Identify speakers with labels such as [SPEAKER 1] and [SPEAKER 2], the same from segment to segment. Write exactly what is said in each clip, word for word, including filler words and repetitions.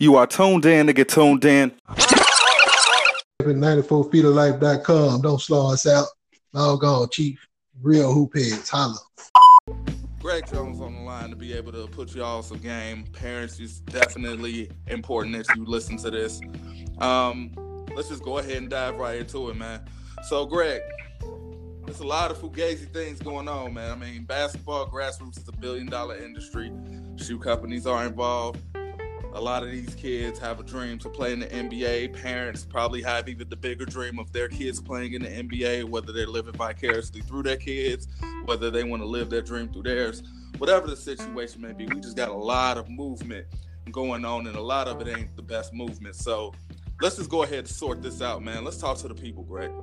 [SPEAKER 1] You are tuned in to get tuned in.
[SPEAKER 2] ninety-four feet of life dot com. Don't slow us out. Log on, Chief. Real hoop heads. Holla.
[SPEAKER 1] Greg Jones on the line to be able to put you all some game. Parents, it's definitely important that you listen to this. Um, let's just go ahead and dive right into it, man. So, Greg, there's a lot of fugazi things going on, man. I mean, basketball grassroots is a billion-dollar industry. Shoe companies are involved. A lot of these kids have a dream to play in the N B A. Parents probably have even the bigger dream of their kids playing in the N B A, whether they're living vicariously through their kids, whether they want to live their dream through theirs. Whatever the situation may be, we just got a lot of movement going on, and a lot of it ain't the best movement. So let's just go ahead and sort this out, man. Let's talk to the people, Greg.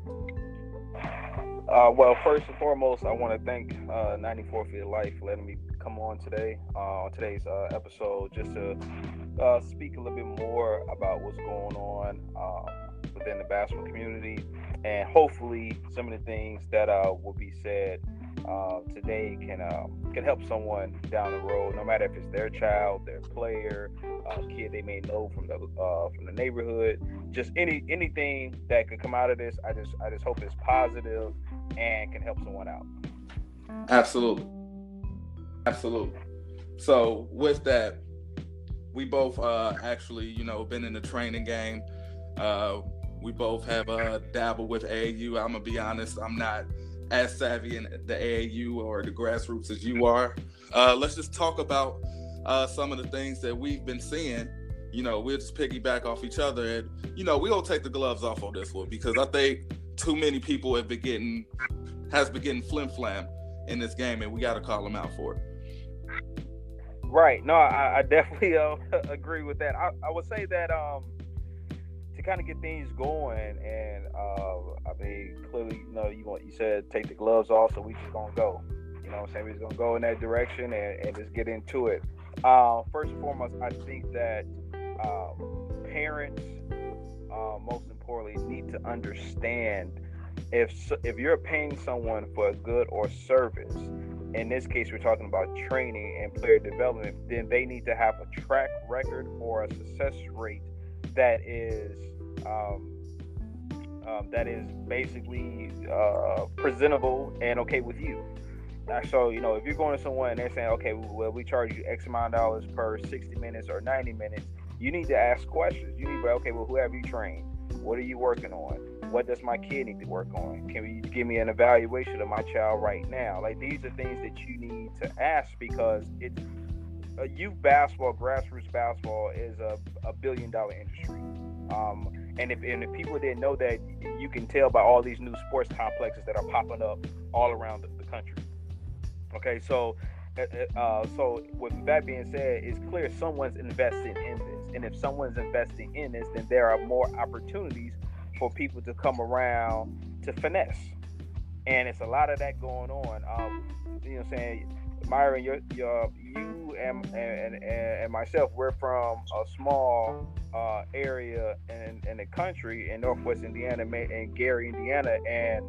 [SPEAKER 3] Uh, well, first and foremost, I want to thank uh, ninety-four Feet of Life for letting me come on today, uh, on today's uh, episode, just to uh, speak a little bit more about what's going on um, within the basketball community, and hopefully some of the things that uh, will be said uh, today can um, can help someone down the road, no matter if it's their child, their player, uh, kid they may know from the uh, from the neighborhood, just any anything that could come out of this. I just I just hope it's positive and can help someone out.
[SPEAKER 1] Absolutely. Absolutely. So with that, we both uh, actually, you know, been in the training game. Uh, we both have uh, dabbled with A A U. I'm going to be honest, I'm not as savvy in the A A U or the grassroots as you are. Uh, let's just talk about uh, some of the things that we've been seeing. You know, we'll just piggyback off each other. And, you know, we're going to take the gloves off on this one because I think too many people have been getting, has been getting flim-flam in this game, and we got to call them out for it.
[SPEAKER 3] Right. No, I, I definitely uh, agree with that. I, I would say that um, to kind of get things going, and uh, I mean, clearly, you know, you want you said take the gloves off, so we just gonna go. You know what I'm saying? We're just gonna go in that direction and, and just get into it. Uh, first and foremost, I think that uh, parents, uh, most importantly, need to understand if if you're paying someone for a good or service. In this case, we're talking about training and player development, then they need to have a track record or a success rate that is um, um, that is basically uh, presentable and okay with you. So, you know, if you're going to someone and they're saying, okay, well, we charge you X amount of dollars per sixty minutes or ninety minutes, you need to ask questions. You need to be, okay, well, who have you trained? What are you working on? What does my kid need to work on? Can you give me an evaluation of my child right now? Like, these are things that you need to ask, because it's a youth basketball, grassroots basketball is a, a billion dollar industry. Um, and if and if people didn't know that, you can tell by all these new sports complexes that are popping up all around the, the country. Okay, so uh, so with that being said, it's clear someone's investing in this, and if someone's investing in this, then there are more opportunities for people to come around to finesse, and it's a lot of that going on. Um, you know, what I'm saying, Myron, your, your, you and, and and myself, we're from a small uh, area in, in the country in Northwest Indiana, in Gary, Indiana, and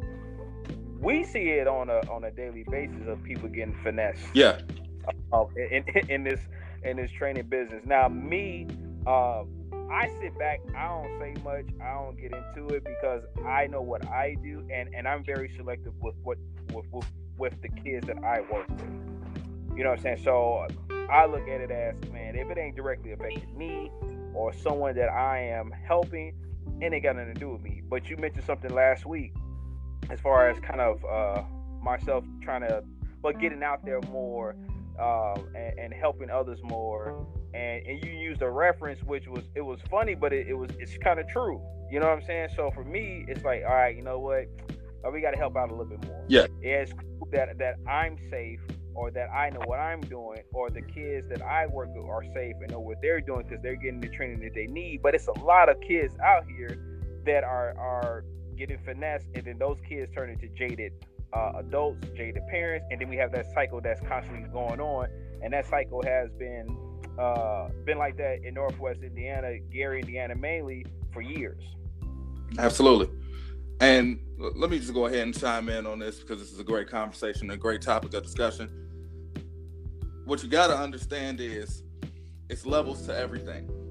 [SPEAKER 3] we see it on a on a daily basis of people getting finessed.
[SPEAKER 1] Yeah.
[SPEAKER 3] Uh, in, in in this in this training business. Now, me. Uh, I sit back, I don't say much, I don't get into it because I know what I do, and, and I'm very selective with what with, with with the kids that I work with. You know what I'm saying? So I look at it as, man, if it ain't directly affecting me or someone that I am helping, it ain't got nothing to do with me. But you mentioned something last week as far as kind of uh, myself trying to, well, getting out there more uh, and, and helping others more. And, and you used a reference which was it was funny, but it, it was it's kind of true. You know what I'm saying? So for me, it's like, all right, you know what? Uh, we got to help out a little bit more.
[SPEAKER 1] Yeah.
[SPEAKER 3] Yeah, it's cool that that I'm safe, or that I know what I'm doing, or the kids that I work with are safe and know what they're doing because they're getting the training that they need. But it's a lot of kids out here that are are getting finessed, and then those kids turn into jaded uh, adults, jaded parents, and then we have that cycle that's constantly going on, and that cycle has been. Uh, been like that in Northwest Indiana, Gary, Indiana mainly, for years.
[SPEAKER 1] Absolutely. And let me just go ahead and chime in on this because this is a great conversation, a great topic of discussion. What you got to understand is it's levels to everything.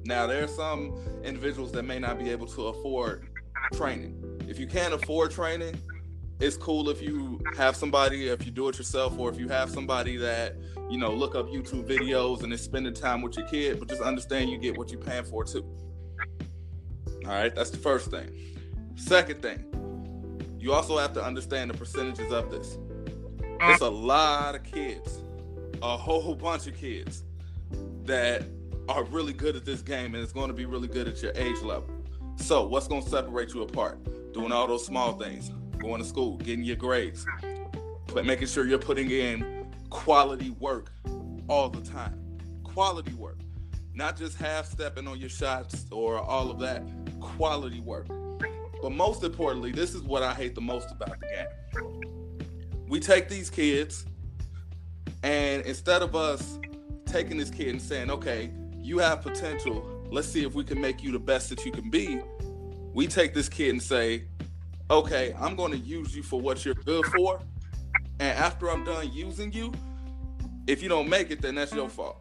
[SPEAKER 1] Now, there are some individuals that may not be able to afford training. If you can't afford training, it's cool if you have somebody, if you do it yourself, or if you have somebody that, you know, look up YouTube videos and is spending time with your kid, but just understand you get what you're paying for too. All right, that's the first thing. Second thing, you also have to understand the percentages of this. It's a lot of kids, a whole bunch of kids that are really good at this game, and it's going to be really good at your age level. So what's going to separate you apart? Doing all those small things, going to school, getting your grades, but making sure you're putting in quality work all the time. Quality work. Not just half-stepping on your shots or all of that. Quality work. But most importantly, this is what I hate the most about the game. We take these kids, and instead of us taking this kid and saying, okay, you have potential, let's see if we can make you the best that you can be, we take this kid and say, okay, I'm going to use you for what you're good for, and after I'm done using you, if you don't make it, then that's your fault.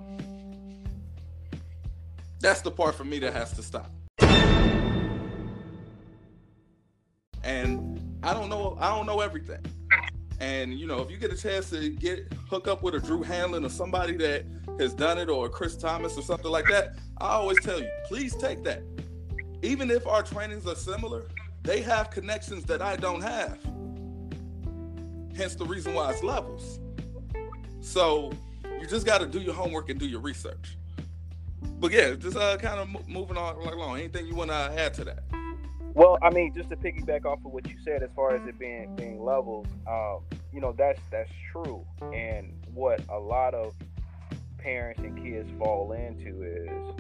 [SPEAKER 1] That's the part for me that has to stop. And I don't know, I don't know everything. And, you know, if you get a chance to get hook up with a Drew Hanlon or somebody that has done it, or a Chris Thomas or something like that, I always tell you, please take that. Even if our trainings are similar, they have connections that I don't have. Hence the reason why it's levels. So you just got to do your homework and do your research. But yeah, just uh, kind of moving on along. Anything you want to add to that?
[SPEAKER 3] Well, I mean, just to piggyback off of what you said, as far as it being being levels, um, you know, that's that's true. And what a lot of parents and kids fall into is,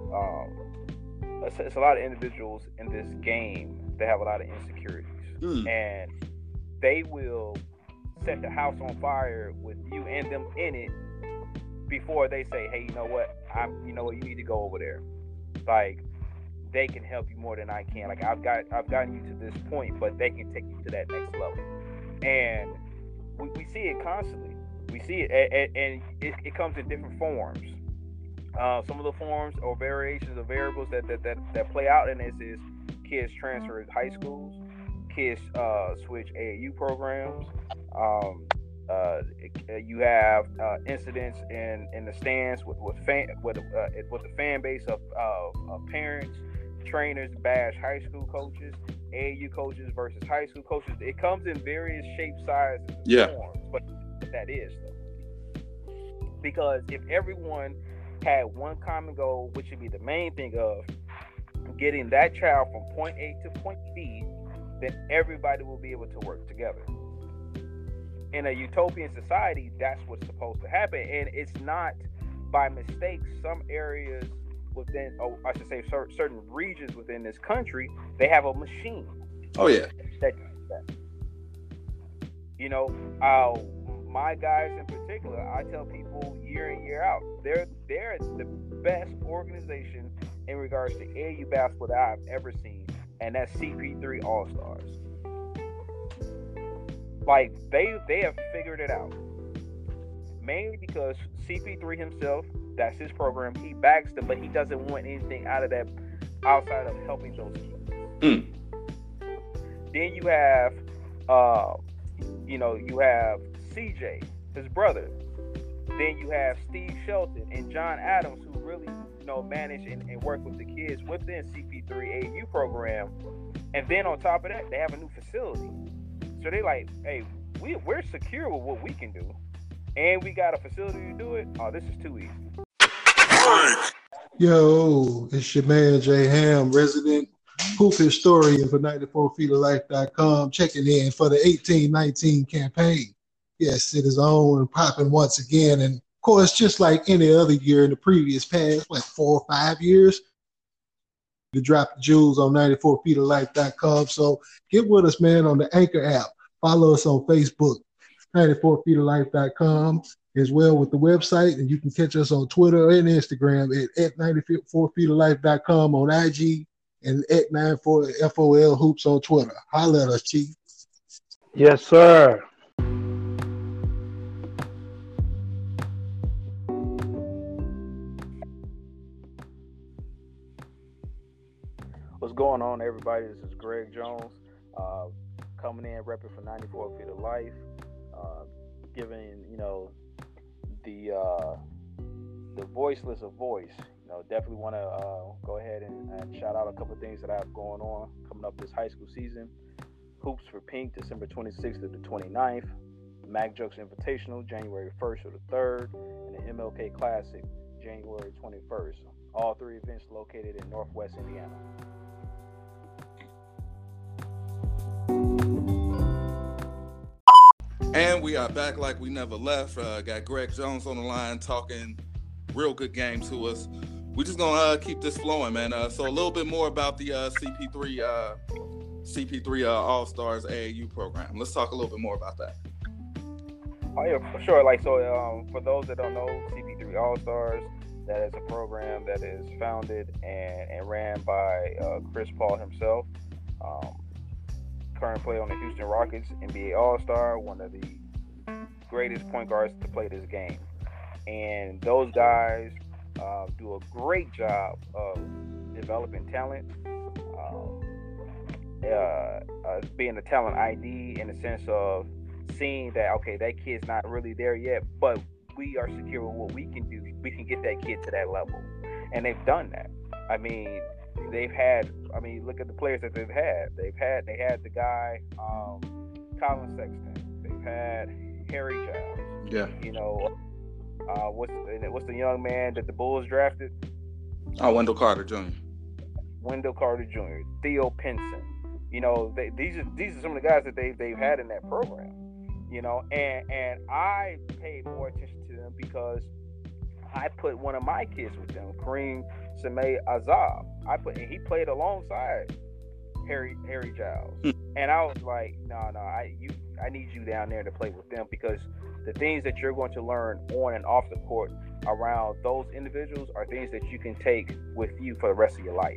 [SPEAKER 3] um, it's, it's a lot of individuals in this game that have a lot of insecurities, mm. and they will set the house on fire with you and them in it before they say, "Hey, you know what? I'm, you know what? You need to go over there." Like, they can help you more than I can. Like, I've got, I've gotten you to this point, but they can take you to that next level. And we, we see it constantly. We see it, and, and it, it comes in different forms. Uh, some of the forms or variations of variables that that, that, that play out in this is kids transfer to high schools, kids uh, switch A A U programs. Um, uh, you have uh, incidents in, in the stands with with fan with uh, with the fan base of, uh, of parents, trainers bash high school coaches, A A U coaches versus high school coaches. It comes in various shapes, sizes, and
[SPEAKER 1] yeah.
[SPEAKER 3] forms, but that is though. Because if everyone had one common goal, which would be the main thing of getting that child from point A to point B, then everybody will be able to work together. In a utopian society, that's what's supposed to happen, and it's not by mistake. Some areas within, oh, I should say, certain regions within this country, they have a machine.
[SPEAKER 1] Oh yeah.
[SPEAKER 3] That, that you know, uh, my guys in particular, I tell people year in year out, they're they're the best organization in regards to A A U basketball that I've ever seen, and that's C P three All Stars. Like, they they have figured it out. Mainly because C P three himself, that's his program, he backs them, but he doesn't want anything out of that outside of helping those kids. Mm. Then you have, uh, you know, you have C J, his brother. Then you have Steve Shelton and John Adams, who really, you know, manage and, and work with the kids within C P three A A U program. And then on top of that, they have a new facility. So they like, hey, we, we're secure with what we can do. And we got a facility to do it. Oh, this is too easy.
[SPEAKER 2] Yo, it's your man, Jay Ham, resident hoop historian for ninety-four feet of life dot com, checking in for the eighteen nineteen campaign. Yes, it is on and popping once again. And, of course, just like any other year in the previous past, like four or five years, to drop the jewels on ninety-four feet of life dot com. So get with us, man, on the Anchor app. Follow us on Facebook, ninety-four feet of life dot com, as well with the website. And you can catch us on Twitter and Instagram at, at ninety-four feet of life dot com on I G and at ninety-four F O L Hoops on Twitter. Holla at us, Chief.
[SPEAKER 4] Yes, sir.
[SPEAKER 3] What's going on, everybody? This is Greg Jones, uh, coming in, repping for ninety-four Feet of Life, uh, giving, you know, the uh, the voiceless a voice. You know, definitely want to uh, go ahead and, and shout out a couple of things that I have going on coming up this high school season. Hoops for Pink, December twenty-sixth to the twenty-ninth. Mac Jokes Invitational, January first to the third. And the M L K Classic, January twenty-first. All three events located in Northwest Indiana.
[SPEAKER 1] And we are back like we never left. Uh, got Greg Jones on the line talking real good game to us. We're just going to uh, keep this flowing, man. Uh, so a little bit more about the uh, C P three uh, C P three uh, All-Stars A A U program. Let's talk a little bit more about that.
[SPEAKER 3] Oh, yeah, for sure. Like, so um, for those that don't know, C P three All-Stars, that is a program that is founded and, and ran by uh, Chris Paul himself. Um, current player on the Houston Rockets, N B A All-Star, one of the greatest point guards to play this game. And those guys uh, do a great job of developing talent, um, uh, uh, being a talent I D in the sense of seeing that, okay, that kid's not really there yet, but we are secure with what we can do. We can get that kid to that level. And they've done that. I mean, they've had, I mean, look at the players that they've had. They've had, they had the guy, um, Colin Sexton. They've had Harry Giles.
[SPEAKER 1] Yeah.
[SPEAKER 3] You know, uh, what's, what's the young man that the Bulls drafted?
[SPEAKER 1] Oh, Wendell Carter Junior
[SPEAKER 3] Wendell Carter Junior Theo Pinson. You know, they, these are these are some of the guys that they they've had in that program. You know, and and I paid more attention to them because I put one of my kids with them, Kareem Sameh Azab. I put and he played alongside Harry Harry Giles, and I was like, no, no, I you I need you down there to play with them because the things that you're going to learn on and off the court around those individuals are things that you can take with you for the rest of your life.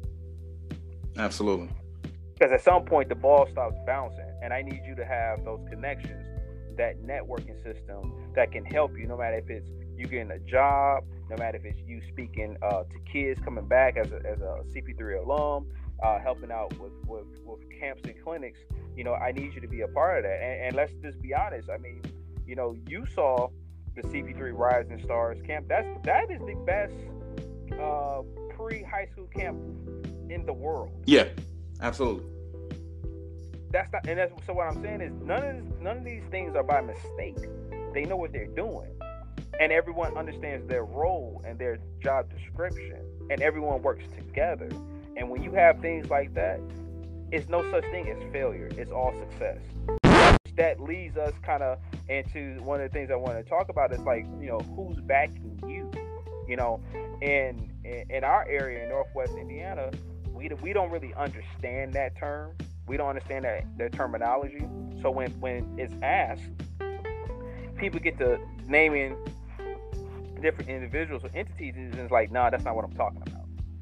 [SPEAKER 1] Absolutely.
[SPEAKER 3] Because at some point the ball stops bouncing, and I need you to have those connections, that networking system that can help you, no matter if it's you getting a job, no matter if it's you speaking uh, to kids coming back as a, as a C P three alum, uh, helping out with, with, with camps and clinics. You know, I need you to be a part of that. And, and let's just be honest. I mean, you know, you saw the C P three Rising Stars camp. That's that is the best uh, pre-high school camp in the world.
[SPEAKER 1] Yeah, absolutely.
[SPEAKER 3] That's not, and that's so. What I'm saying is, none of this, none of these things are by mistake. They know what they're doing, and everyone understands their role and their job description, and everyone works together. And when you have things like that, it's no such thing as failure. It's all success. That leads us kind of into one of the things I want to talk about. Is like, you know, who's backing you? You know, in in, in our area in Northwest Indiana, we we don't really understand that term. We don't understand that their terminology. So when, when it's asked, people get to naming different individuals or entities, and it's like, nah, that's not what I'm talking about.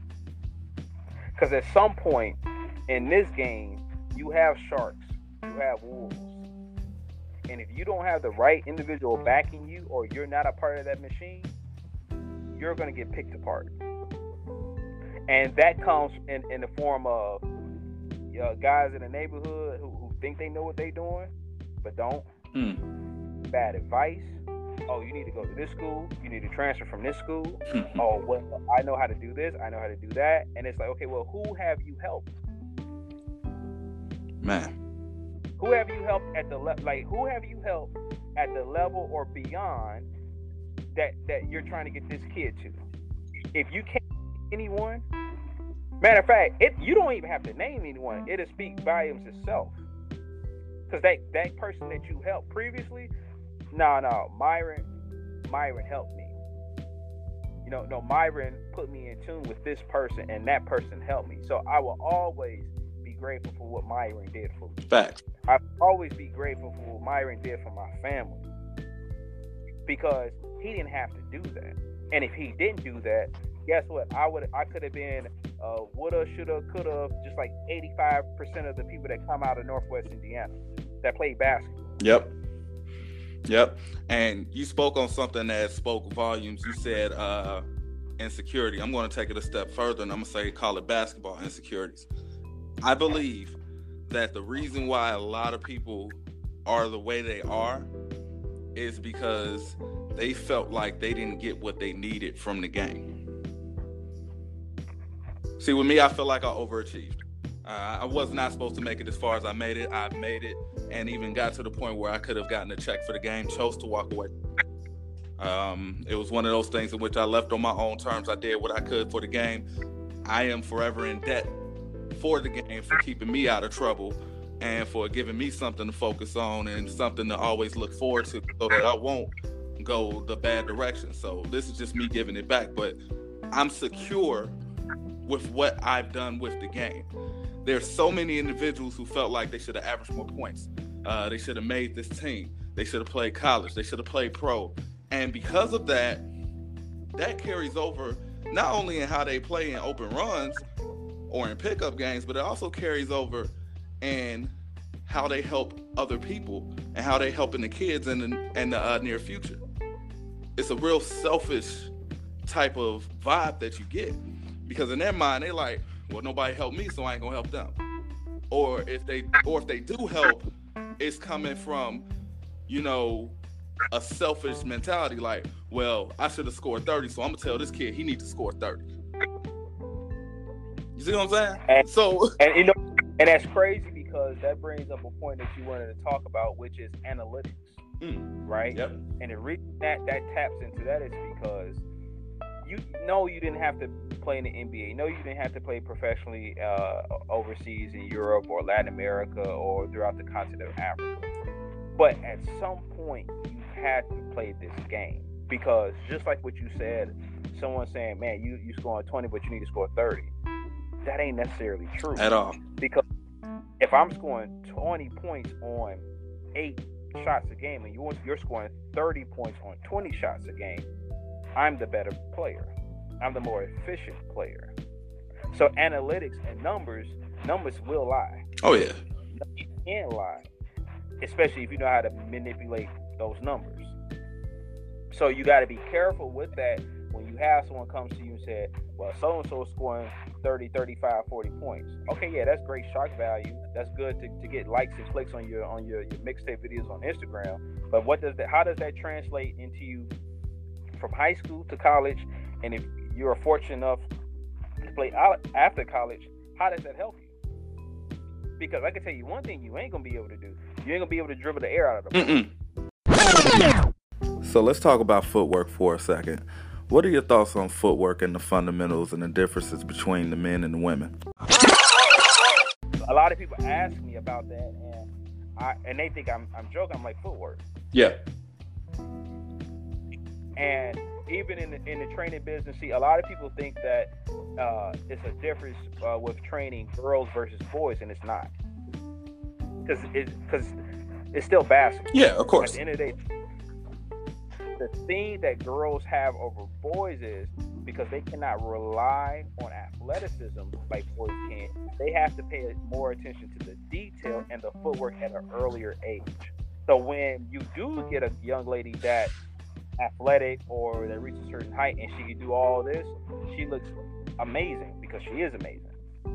[SPEAKER 3] Because at some point in this game, you have sharks, you have wolves. And if you don't have the right individual backing you, or you're not a part of that machine, you're going to get picked apart. And that comes in, in the form of Uh, guys in the neighborhood who, who think they know what they're doing, but don't.
[SPEAKER 1] Mm.
[SPEAKER 3] Bad advice. Oh, you need to go to this school. You need to transfer from this school. Oh, well, I know how to do this. I know how to do that. And it's like, okay, well, who have you helped?
[SPEAKER 1] Man.
[SPEAKER 3] Who have you helped at the level? Like, who have you helped at the level or beyond that that you're trying to get this kid to? If you can't anyone. Matter of fact, it, you don't even have to name anyone. It'll speak volumes itself. Because that, that person that you helped previously, no, no, Myron, Myron helped me. You know, no, Myron put me in tune with this person, and that person helped me. So I will always be grateful for what Myron did for me.
[SPEAKER 1] Facts.
[SPEAKER 3] I'll always be grateful for what Myron did for my family. Because he didn't have to do that. And if he didn't do that, guess what? I would, I could have been uh, woulda, shoulda, coulda, just like eighty-five percent of the people that come out of Northwest Indiana that play basketball.
[SPEAKER 1] Yep. Yep. And you spoke on something that spoke volumes. You said uh, insecurity. I'm going to take it a step further, and I'm going to say call it basketball insecurities. I believe that the reason why a lot of people are the way they are is because they felt like they didn't get what they needed from the game. See, with me, I feel like I overachieved. Uh, I was not supposed to make it as far as I made it. I made it and even got to the point where I could have gotten a check for the game, chose to walk away. Um, it was one of those things in which I left on my own terms. I did what I could for the game. I am forever in debt for the game for keeping me out of trouble and for giving me something to focus on and something to always look forward to so that I won't go the bad direction. So this is just me giving it back, but I'm secure with what I've done with the game. There's so many individuals who felt like they should have averaged more points. Uh, they should have made this team. They should have played college. They should have played pro. And because of that, that carries over not only in how they play in open runs or in pickup games, but it also carries over in how they help other people and how they help in the kids in the, in the uh, near future. It's a real selfish type of vibe that you get, because in their mind, they like, well, nobody helped me, so I ain't gonna help them. Or if they, or if they do help, it's coming from, you know, a selfish mentality. Like, well, I should have scored thirty, so I'm gonna tell this kid he needs to score thirty. You see what I'm saying?
[SPEAKER 3] And,
[SPEAKER 1] so,
[SPEAKER 3] and you know, and that's crazy because that brings up a point that you wanted to talk about, which is analytics,
[SPEAKER 1] mm,
[SPEAKER 3] right?
[SPEAKER 1] Yep.
[SPEAKER 3] And the reason that that taps into that is because you know you didn't have to play in the N B A. No, you didn't have to play professionally uh, overseas in Europe or Latin America or throughout the continent of Africa. But at some point, you had to play this game because just like what you said, someone saying, "Man, you you scoring twenty, but you need to score thirty." That ain't necessarily true
[SPEAKER 1] At all.
[SPEAKER 3] Because if I'm scoring twenty points on eight shots a game, and you you're scoring thirty points on twenty shots a game, I'm the better player. I'm the more efficient player. So analytics and numbers, numbers will lie.
[SPEAKER 1] Oh yeah.
[SPEAKER 3] You can lie, especially if you know how to manipulate those numbers. So you got to be careful with that when you have someone comes to you and say, well, so-and-so is scoring thirty, thirty-five, forty points. Okay, yeah, that's great shock value. That's good to, to get likes and clicks on your on your, your mixtape videos on Instagram. But what does that? How does that translate into you from high school to college? And if you're fortunate enough to play out after college, how does that help you? Because I can tell you one thing you ain't gonna be able to do. You ain't gonna be able to dribble the air out of the ball.
[SPEAKER 1] So let's talk about footwork for a second. What are your thoughts on footwork and the fundamentals and the differences between the men and the women?
[SPEAKER 3] A lot of people ask me about that, and I and they think I'm I'm joking. I'm like, footwork.
[SPEAKER 1] Yeah.
[SPEAKER 3] And even in the in the training business, see, a lot of people think that uh, it's a difference uh, with training girls versus boys, and it's not. Because it, cause it's still basketball.
[SPEAKER 1] Yeah, of course.
[SPEAKER 3] At the end of the day, the thing that girls have over boys is because they cannot rely on athleticism like boys can. They have to pay more attention to the detail and the footwork at an earlier age. So when you do get a young lady that athletic or that reaches a certain height and she can do all this, she looks amazing because she is amazing.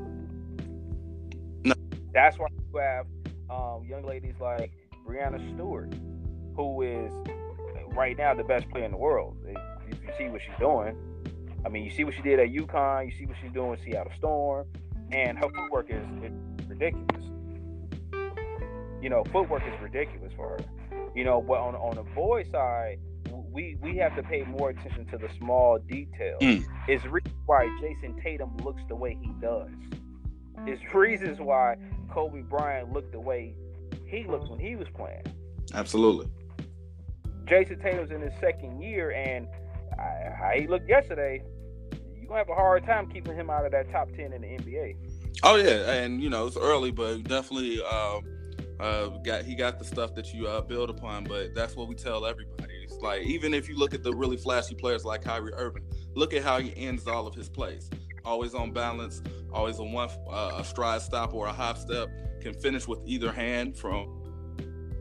[SPEAKER 1] No.
[SPEAKER 3] That's why you have um, young ladies like Breanna Stewart, who is right now the best player in the world. If you see what she's doing, I mean, you see what she did at UConn, you see what she's doing with Seattle Storm, and her footwork is, is ridiculous. You know, footwork is ridiculous for her. You know, but on on the boy side, we we have to pay more attention to the small details. Mm. It's reasons why Jason Tatum looks the way he does. It's reasons why Kobe Bryant looked the way he looked when he was playing.
[SPEAKER 1] Absolutely.
[SPEAKER 3] Jason Tatum's in his second year, and I, how he looked yesterday, you're going to have a hard time keeping him out of that top ten in the N B A.
[SPEAKER 1] Oh, yeah, and, you know, it's early, but definitely um, uh, got he got the stuff that you uh, build upon, but that's what we tell everybody. It's like, even if you look at the really flashy players like Kyrie Irving, look at how he ends all of his plays. Always on balance, always on one uh, a stride stop or a hop step, can finish with either hand from.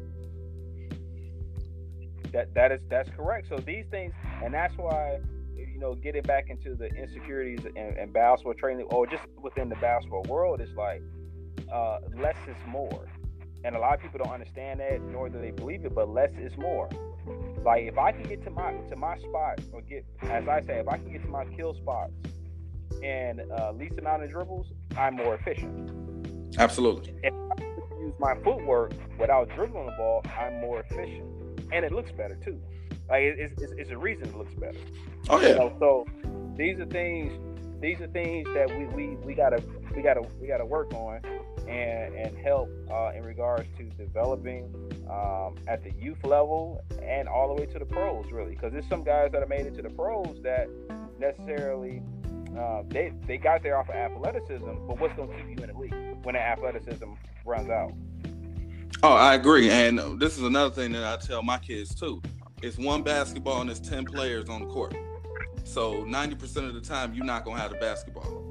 [SPEAKER 3] That that is that's correct. So these things, and that's why, you you know, getting back into the insecurities and, and basketball training, or just within the basketball world, is like uh, less is more. And a lot of people don't understand that, nor do they believe it, but less is more. Like, if I can get to my to my spot, or get, as I say, if I can get to my kill spots and uh, least amount of dribbles, I'm more efficient.
[SPEAKER 1] Absolutely.
[SPEAKER 3] If I can use my footwork without dribbling the ball, I'm more efficient. And it looks better, too. Like, it's, it's, it's a reason it looks better.
[SPEAKER 1] Oh, yeah.
[SPEAKER 3] You know, so these are things, these are things that we, we, we gotta we gotta we gotta work on and and help uh, in regards to developing um, at the youth level and all the way to the pros, really, because there's some guys that have made it to the pros that necessarily uh, they they got there off of athleticism, but what's going to keep you in the league when that athleticism runs out?
[SPEAKER 1] Oh, I agree, and this is another thing that I tell my kids too. It's one basketball and there's ten players on the court. So ninety percent of the time, you're not going to have the basketball.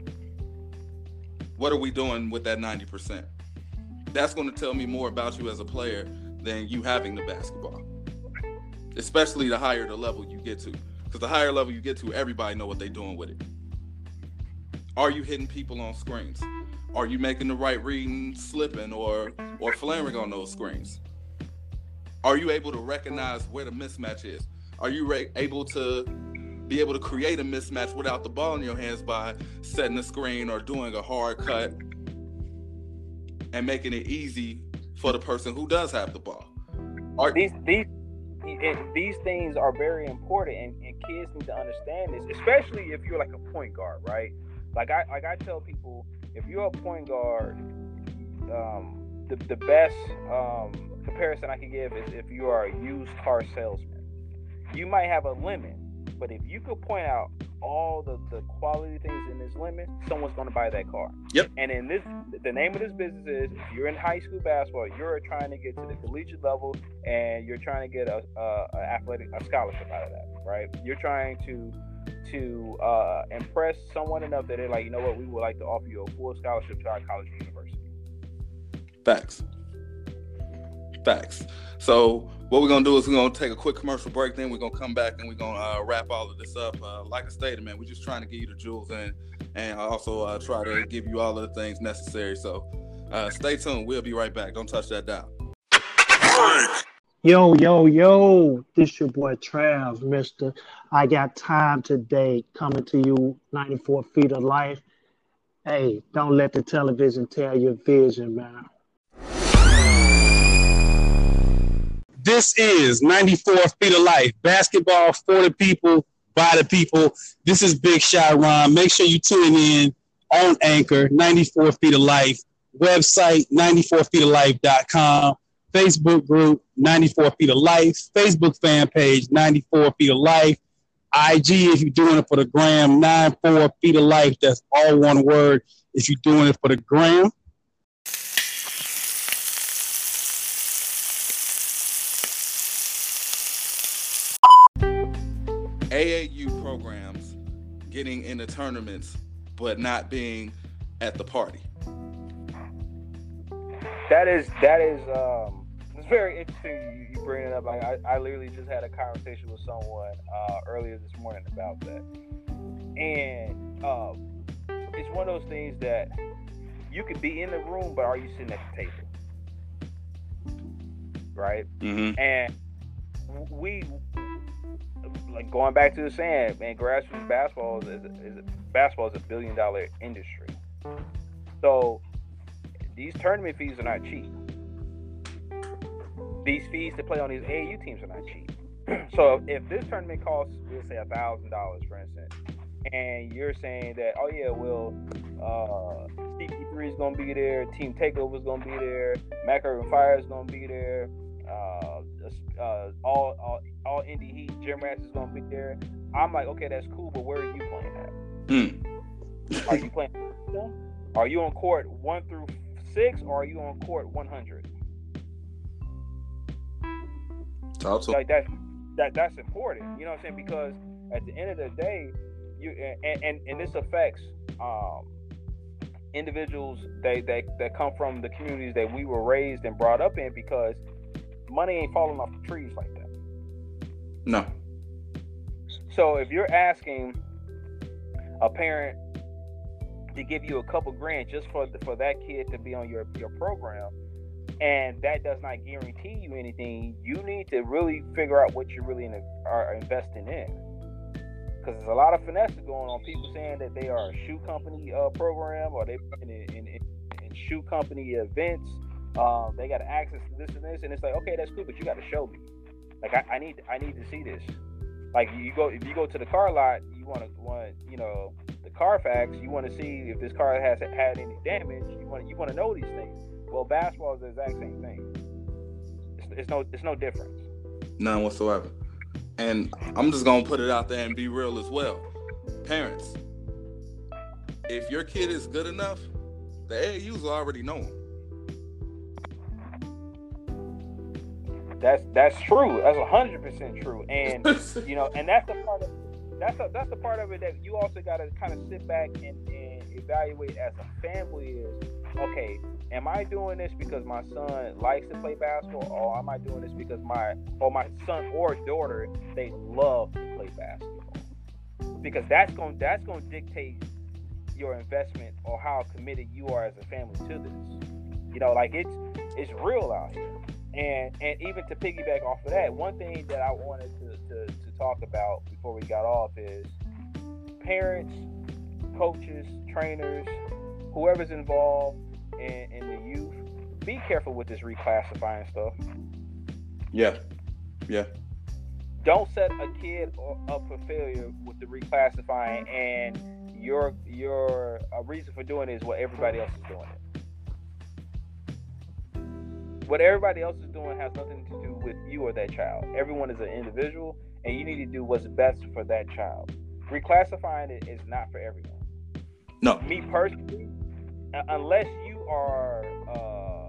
[SPEAKER 1] What are we doing with that ninety percent? That's going to tell me more about you as a player than you having the basketball. Especially the higher the level you get to. Because the higher level you get to, everybody know what they're doing with it. Are you hitting people on screens? Are you making the right read and slipping or, or flaring on those screens? Are you able to recognize where the mismatch is? Are you re- able to be able to create a mismatch without the ball in your hands by setting a screen or doing a hard cut and making it easy for the person who does have the ball? Are-
[SPEAKER 3] these these these things are very important, and, and kids need to understand this, especially if you're like a point guard, right? Like I like I tell people, if you're a point guard, um, the the best um, comparison I can give is if you are a used car salesman. You might have a limit, but if you could point out all the, the quality things in this limit, someone's going to buy that car.
[SPEAKER 1] Yep.
[SPEAKER 3] And in this, the name of this business is, if you're in high school basketball, you're trying to get to the collegiate level, and you're trying to get a, a, a athletic a scholarship out of that, right? You're trying to to uh, impress someone enough that they're like, you know what, we would like to offer you a full scholarship to our college or university.
[SPEAKER 1] Facts. Facts. So what we're going to do is we're going to take a quick commercial break. Then we're going to come back and we're going to uh, wrap all of this up. Uh, like I stated, man, we're just trying to give you the jewels and, and also uh, try to give you all of the things necessary. So uh, stay tuned. We'll be right back. Don't touch that dial.
[SPEAKER 4] Yo, yo, yo, this your boy Trav, mister. I got time today, coming to you, ninety-four feet of life. Hey, don't let the television tell your vision, man.
[SPEAKER 5] This is ninety-four feet of life, basketball for the people, by the people. This is Big Shot Ron. Make sure you tune in on Anchor, ninety-four feet of life, website, ninety-four feet of life dot com, Facebook group, ninety-four feet of life, Facebook fan page, ninety-four feet of life, I G if you're doing it for the gram, ninety-four feet of life. That's all one word if you're doing it for the gram.
[SPEAKER 1] A A U programs getting into tournaments but not being at the party.
[SPEAKER 3] That is that is um, it's very interesting you, you bring it up. Like, I, I literally just had a conversation with someone uh, earlier this morning about that, and um, it's one of those things that you could be in the room, but are you sitting at the table, right?
[SPEAKER 1] Mm-hmm.
[SPEAKER 3] And we. Like, going back to the saying, man, grassroots basketball is, is, is basketball is a billion dollar industry. So these tournament fees are not cheap. These fees to play on these A A U teams are not cheap. So if this tournament costs, we'll say a thousand dollars, for instance, and you're saying that, oh yeah, well, uh, C P three is gonna be there, Team Takeover is gonna be there, Mac Urban Fire is gonna be there. Uh, uh, all, all, all Indie Heat, Jim Rats is gonna be there. I'm like, okay, that's cool, but where are you playing at?
[SPEAKER 1] Mm.
[SPEAKER 3] Are you playing? Are you on court one through six, or are you on court one hundred?
[SPEAKER 1] Also,
[SPEAKER 3] like that, that that's important. You know what I'm saying? Because at the end of the day, you and and, and this affects um, individuals that, that that come from the communities that we were raised and brought up in, because money ain't falling off the trees like that.
[SPEAKER 1] No.
[SPEAKER 3] So if you're asking a parent to give you a couple grand just for the, for that kid to be on your, your program, and that does not guarantee you anything, you need to really figure out what you really in, are investing in. Because there's a lot of finesse going on. People saying that they are a shoe company uh, program, or they in, in, in, in shoe company events. Um, they got access to this and this, and it's like, okay, that's cool, but you got to show me. Like I, I need I need to see this. Like you go if you go to the car lot, you want to want you know the Carfax. You want to see if this car has had any damage. You want you want to know these things. Well, basketball is the exact same thing. It's, it's no it's no difference.
[SPEAKER 1] None whatsoever. And I'm just gonna put it out there and be real as well. Parents, if your kid is good enough, the A A Us already know him.
[SPEAKER 3] That's that's true. That's a hundred percent true. And you know, and that's the part of that's a, that's the part of it that you also got to kind of sit back and, and evaluate as a family. Is okay. Am I doing this because my son likes to play basketball, or am I doing this because my or my son or daughter, they love to play basketball? Because that's going that's going to dictate your investment or how committed you are as a family to this. You know, like it's it's real out here. And and even to piggyback off of that, one thing that I wanted to, to, to talk about before we got off is parents, coaches, trainers, whoever's involved in, in the youth, be careful with this reclassifying stuff.
[SPEAKER 1] Yeah, yeah.
[SPEAKER 3] Don't set a kid up for failure with the reclassifying, and your your uh, reason for doing it is what everybody else is doing it. What everybody else is doing has nothing to do with you or that child. Everyone is an individual, and you need to do what's best for that child. Reclassifying it is not for everyone.
[SPEAKER 1] No.
[SPEAKER 3] Me personally, unless you are uh,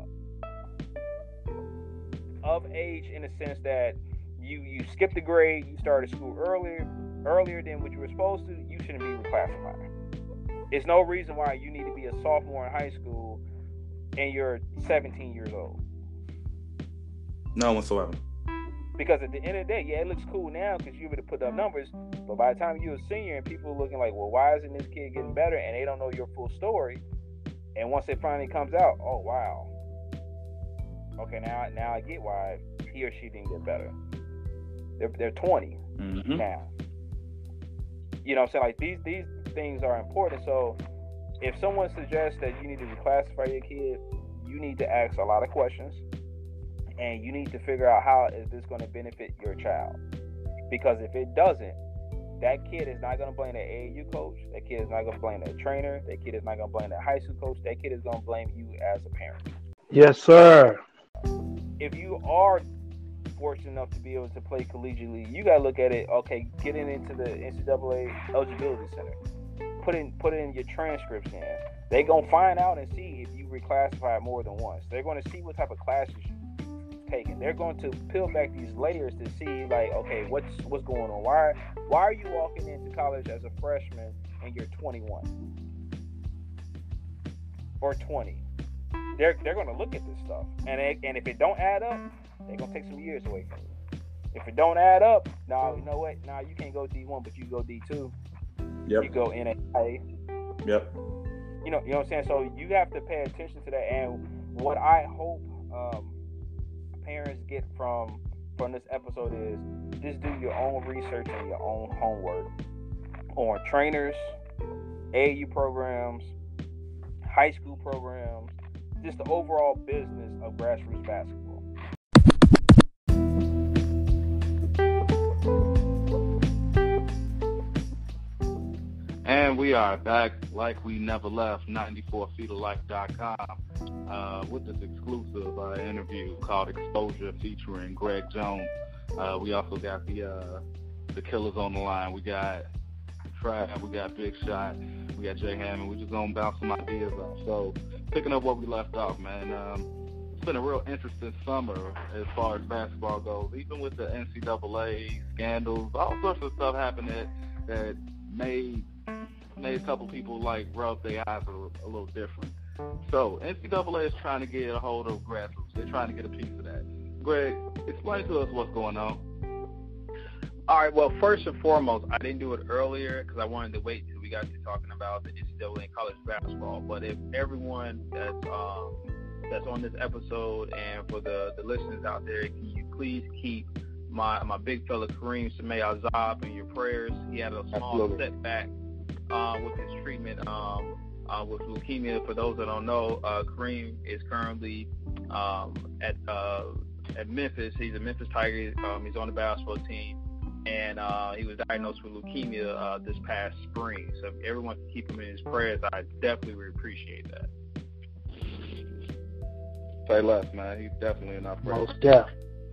[SPEAKER 3] of age in the sense that you you skipped the grade, you started school earlier earlier than what you were supposed to, you shouldn't be reclassified. There's no reason why you need to be a sophomore in high school and you're seventeen years old.
[SPEAKER 1] None whatsoever.
[SPEAKER 3] Because at the end of the day, yeah, it looks cool now because you're able to put up numbers, but by the time you're a senior and people are looking like, well, why isn't this kid getting better? And they don't know your full story. And once it finally comes out, oh, wow. Okay, now now I get why he or she didn't get better. They're, they're twenty
[SPEAKER 1] mm-hmm.
[SPEAKER 3] now. You know what I'm saying? Like, these, these things are important. So if someone suggests that you need to reclassify your kid, you need to ask a lot of questions. And you need to figure out how is this going to benefit your child. Because if it doesn't, that kid is not going to blame the A A U coach. That kid is not going to blame the trainer. That kid is not going to blame the high school coach. That kid is going to blame you as a parent.
[SPEAKER 4] Yes, sir.
[SPEAKER 3] If you are fortunate enough to be able to play collegiately, you got to look at it, okay, getting into the N C double A eligibility center. Put in, put in your transcripts in. They're going to find out and see if you reclassify more than once. They're going to see what type of classes you taken. They're going to peel back these layers to see, like, okay, what's what's going on? Why why are you walking into college as a freshman and you're twenty-one or twenty? They're they're going to look at this stuff, and they, and if it don't add up, they're going to take some years away from you. If it don't add up, now you know what? Now you can't go D one, but you go D two.
[SPEAKER 1] Yep.
[SPEAKER 3] You go N A I.
[SPEAKER 1] Yep.
[SPEAKER 3] You know, you know what I'm saying. So you have to pay attention to that. And what I hope. Um, parents get from from this episode is just do your own research and your own homework on trainers, A A U programs, high school programs, just the overall business of grassroots basketball.
[SPEAKER 1] And we are back like we never left, ninety-four feet of life dot com, uh, with this exclusive uh, interview called Exposure featuring Greg Jones. Uh, we also got the uh, the killers on the line. We got Trav, we got Big Shot, we got Jay Hammond. We're just going to bounce some ideas off. So picking up what we left off, man, um, it's been a real interesting summer as far as basketball goes, even with the N C double A scandals, all sorts of stuff happened that, that made made a couple people like rub their eyes a, a little different. So N C double A is trying to get a hold of grassroots. They're trying to get a piece of that. Greg, explain to us what's going on.
[SPEAKER 6] All right. Well, first and foremost, I didn't do it earlier because I wanted to wait until we got to talking about the N C double A and college basketball. But if everyone that's um, that's on this episode and for the, the listeners out there, can you please keep my my big fella Kareem Samay-Azab in your prayers? He had a small Absolutely. setback uh, with his treatment um, uh, with leukemia. For those that don't know, uh, Kareem is currently um, at uh, at Memphis. He's a Memphis Tiger. Um, he's on the basketball team. And uh, he was diagnosed with leukemia uh, this past spring. So if everyone can keep him in his prayers, I definitely would appreciate that.
[SPEAKER 1] Say less, man. He's definitely in our prayers.
[SPEAKER 4] Most deaf.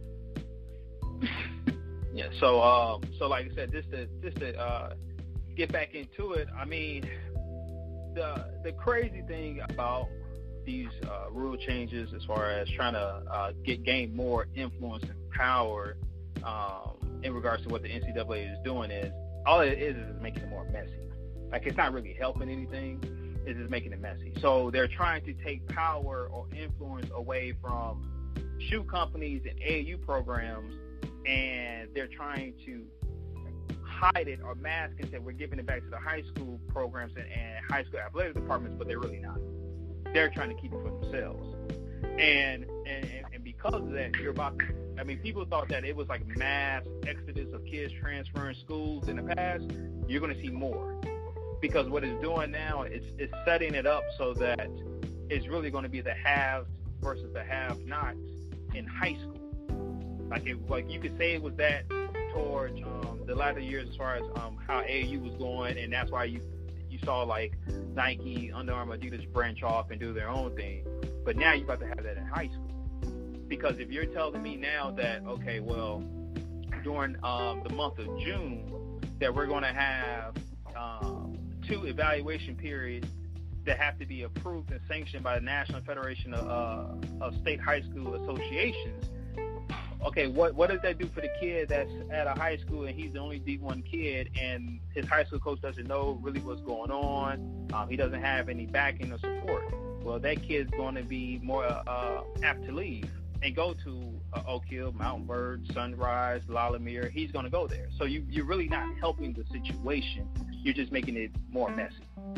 [SPEAKER 6] Yeah. So, um, so like I said, just to just to uh, get back into it. I mean, the the crazy thing about these uh, rule changes, as far as trying to uh, get gain more influence and power. Um, in regards to what the N C double A is doing, is all it is is making it more messy. Like, it's not really helping anything. It's just making it messy. So they're trying to take power or influence away from shoe companies and A A U programs, and they're trying to hide it or mask it, that we're giving it back to the high school programs and, and high school athletic departments, but they're really not. They're trying to keep it for themselves. And and, and because of that, you're about to, I mean, people thought that it was like mass exodus of kids transferring schools in the past. You're going to see more, because what it's doing now is it's setting it up so that it's really going to be the haves versus the have-nots in high school. Like it, like you could say it was that towards um, the latter years, as far as um, how A A U was going, and that's why you you saw like Nike, Under Armour, Adidas branch off and do their own thing. But now you're about to have that in high school. Because if you're telling me now that, okay, well, during um, the month of June, that we're going to have um, two evaluation periods that have to be approved and sanctioned by the National Federation of, uh, of State High School Associations, okay, what what does that do for the kid that's at a high school and he's the only D one kid and his high school coach doesn't know really what's going on? Um, he doesn't have any backing or support. Well, that kid's going to be more uh, apt to leave and go to uh, Oak Hill, Mountain Bird, Sunrise, Lalamere. He's going to go there. So you, you're really not helping the situation. You're just making it more messy.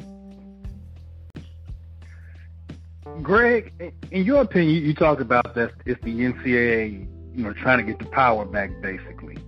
[SPEAKER 7] Greg, in your opinion, you talk about that it's the N C double A, you know, trying to get the power back, basically.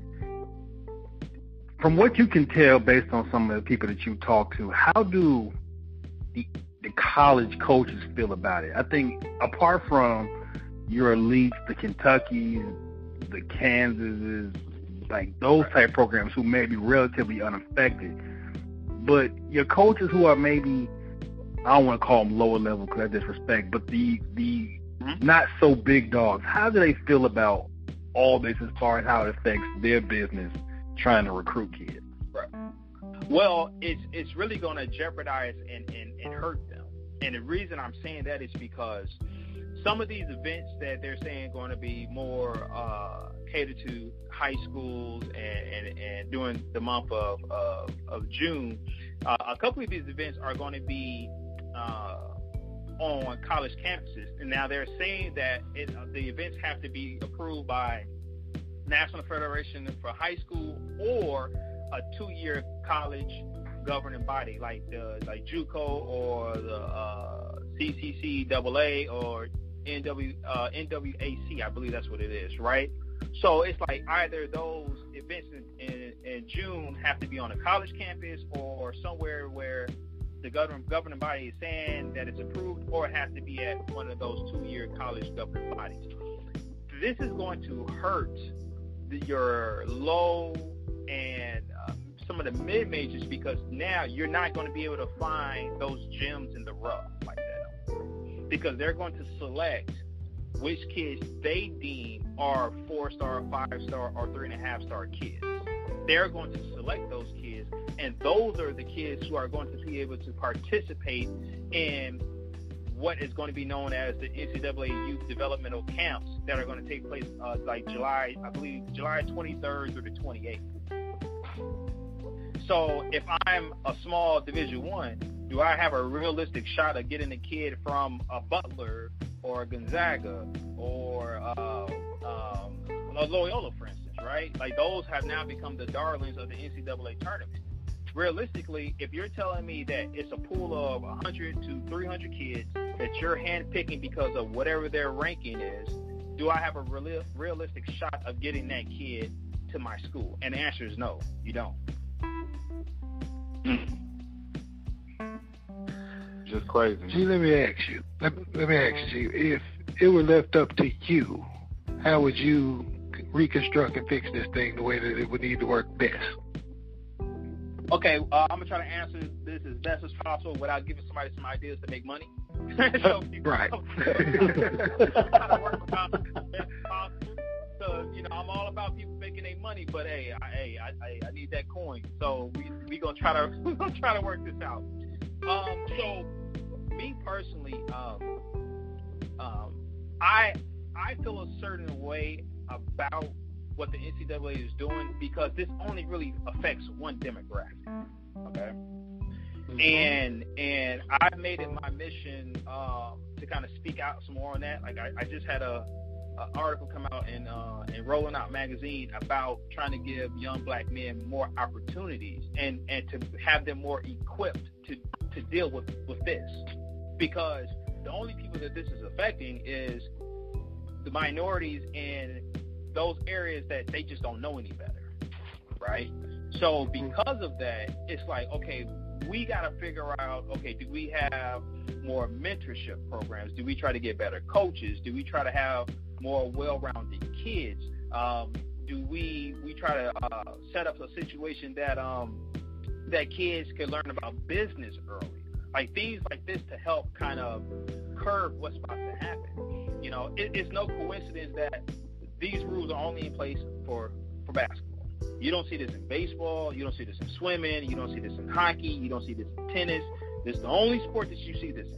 [SPEAKER 7] From what you can tell, based on some of the people that you talk to, how do the, the college coaches feel about it? I think apart from your elites, the Kentuckys, the Kansases, like those type programs who may be relatively unaffected, but your coaches who are maybe, I don't want to call them lower level because that's disrespect, but the the mm-hmm. not so big dogs, how do they feel about all this as far as how it affects their business trying to recruit kids?
[SPEAKER 6] Right. Well, it's it's really going to jeopardize and, and, and hurt them. And the reason I'm saying that is because some of these events that they're saying going to be more uh, catered to high schools and, and, and during the month of, of, of June, uh, a couple of these events are going to be uh, on college campuses. And now they're saying that it, uh, the events have to be approved by National Federation for High School or a two-year college governing body like the like JUCO or the uh, C C C double A or N W, uh, N W A C, I believe that's what it is, right? So it's like either those events in, in, in June have to be on a college campus or somewhere where the governing, governing body is saying that it's approved, or it has to be at one of those two-year college governing bodies. This is going to hurt the, your low and uh, some of the mid-majors, because now you're not going to be able to find those gems in the rough like that. Because they're going to select which kids they deem are four-star, five-star, or three-and-a-half-star kids. They're going to select those kids, and those are the kids who are going to be able to participate in what is going to be known as the N C double A Youth Developmental Camps that are going to take place uh, like July, I believe, July twenty-third through the twenty-eighth. So if I'm a small Division One, do I have a realistic shot of getting a kid from a Butler or a Gonzaga or uh, um, a Loyola, for instance, right? Like those have now become the darlings of the N C double A tournament. Realistically, if you're telling me that it's a pool of one hundred to three hundred kids that you're handpicking because of whatever their ranking is, do I have a real, realistic shot of getting that kid to my school? And the answer is no, you don't.
[SPEAKER 7] Just crazy.
[SPEAKER 2] G, let me ask you. Let, let me ask you, if it were left up to you, how would you reconstruct and fix this thing the way that it would need to work best?
[SPEAKER 6] Okay, uh, I'm gonna try to answer this as best as possible without giving somebody some ideas to make money. so,
[SPEAKER 2] right.
[SPEAKER 6] So, you know, I'm all about people making their money, but hey, I, hey, I, I, I need that coin. So we we gonna try to we gonna try to work this out. Um, so me personally, um, um, I I feel a certain way about what the N C double A is doing because this only really affects one demographic. Okay. Mm-hmm. And and I've made it my mission um, to kind of speak out some more on that. Like I, I just had a, a article come out in uh, in Rolling Out magazine about trying to give young black men more opportunities and, and to have them more equipped to, to deal with, with this. Because the only people that this is affecting is the minorities in those areas that they just don't know any better, right? So because of that, it's like, okay, we got to figure out, okay, do we have more mentorship programs? Do we try to get better coaches? Do we try to have more well-rounded kids? Um, do we we try to uh, set up a situation that um, that kids can learn about business early? Like things like this to help kind of curb what's about to happen. You know, it, it's no coincidence that these rules are only in place for, for basketball. You don't see this in baseball. You don't see this in swimming. You don't see this in hockey. You don't see this in tennis. This is the only sport that you see this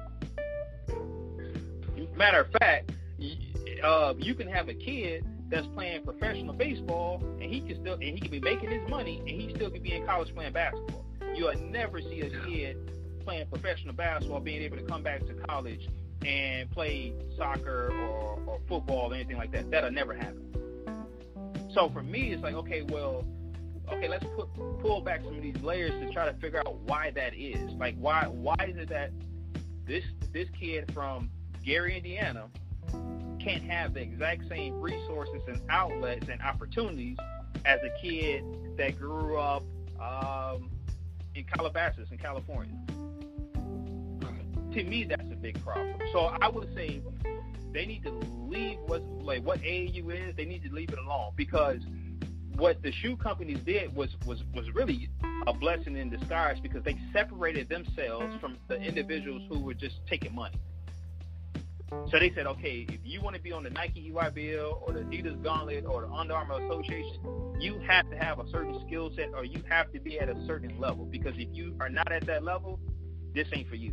[SPEAKER 6] in. Matter of fact, uh, you can have a kid that's playing professional baseball, and he can still and he can be making his money, and he still can be in college playing basketball. You'll never see a kid playing professional basketball being able to come back to college and play soccer or, or football or anything like that. That'll never happen. So for me, it's like, okay, well, okay, let's put, pull back some of these layers to try to figure out why that is. Like, why why is it that this this kid from Gary, Indiana, can't have the exact same resources and outlets and opportunities as a kid that grew up um, in Calabasas in California? To me, that's a big problem. So I would say they need to leave what like what A A U is. They need to leave it alone because what the shoe companies did was was was really a blessing in disguise because they separated themselves from the individuals who were just taking money. So they said, okay, if you want to be on the Nike E Y B L or the Adidas Gauntlet or the Under Armour Association, you have to have a certain skill set or you have to be at a certain level because if you are not at that level, this ain't for you.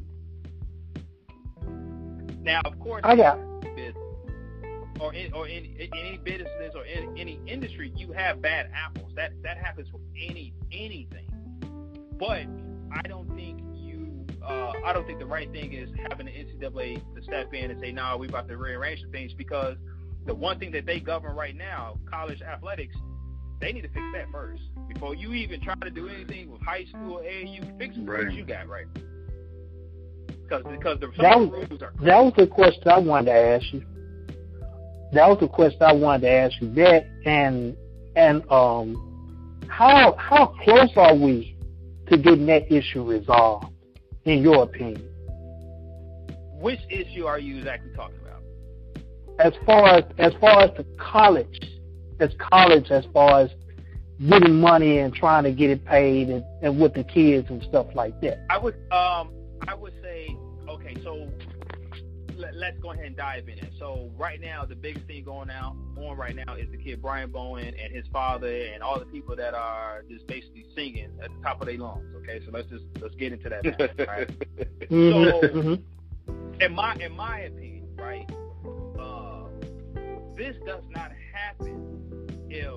[SPEAKER 6] Now, of course,
[SPEAKER 4] I got
[SPEAKER 6] or in, or in, in any business or in any industry, you have bad apples. That that happens with any anything. But I don't think you. Uh, I don't think the right thing is having the N C double A to step in and say, "No, we're about to rearrange things." Because the one thing that they govern right now, college athletics, they need to fix that first before you even try to do anything with high school or A A U. Fix
[SPEAKER 7] right.
[SPEAKER 6] what you got right. Because because the
[SPEAKER 4] that was,
[SPEAKER 6] rules are
[SPEAKER 4] that was the question I wanted to ask you. That was the question I wanted to ask you. That and and um, how how close are we to getting that issue resolved, in your opinion?
[SPEAKER 6] Which issue are you exactly talking about?
[SPEAKER 4] As far as as far as the college, as college, as far as getting money and trying to get it paid, and, and with the kids and stuff like that.
[SPEAKER 6] I would um I would say okay, so let, let's go ahead and dive in it. So right now, the biggest thing going out on right now is the kid Brian Bowen and his father and all the people that are just basically singing at the top of their lungs. Okay, so let's just let's get into that now, right?
[SPEAKER 4] Mm-hmm.
[SPEAKER 6] So, in my in my opinion, right, uh, this does not happen if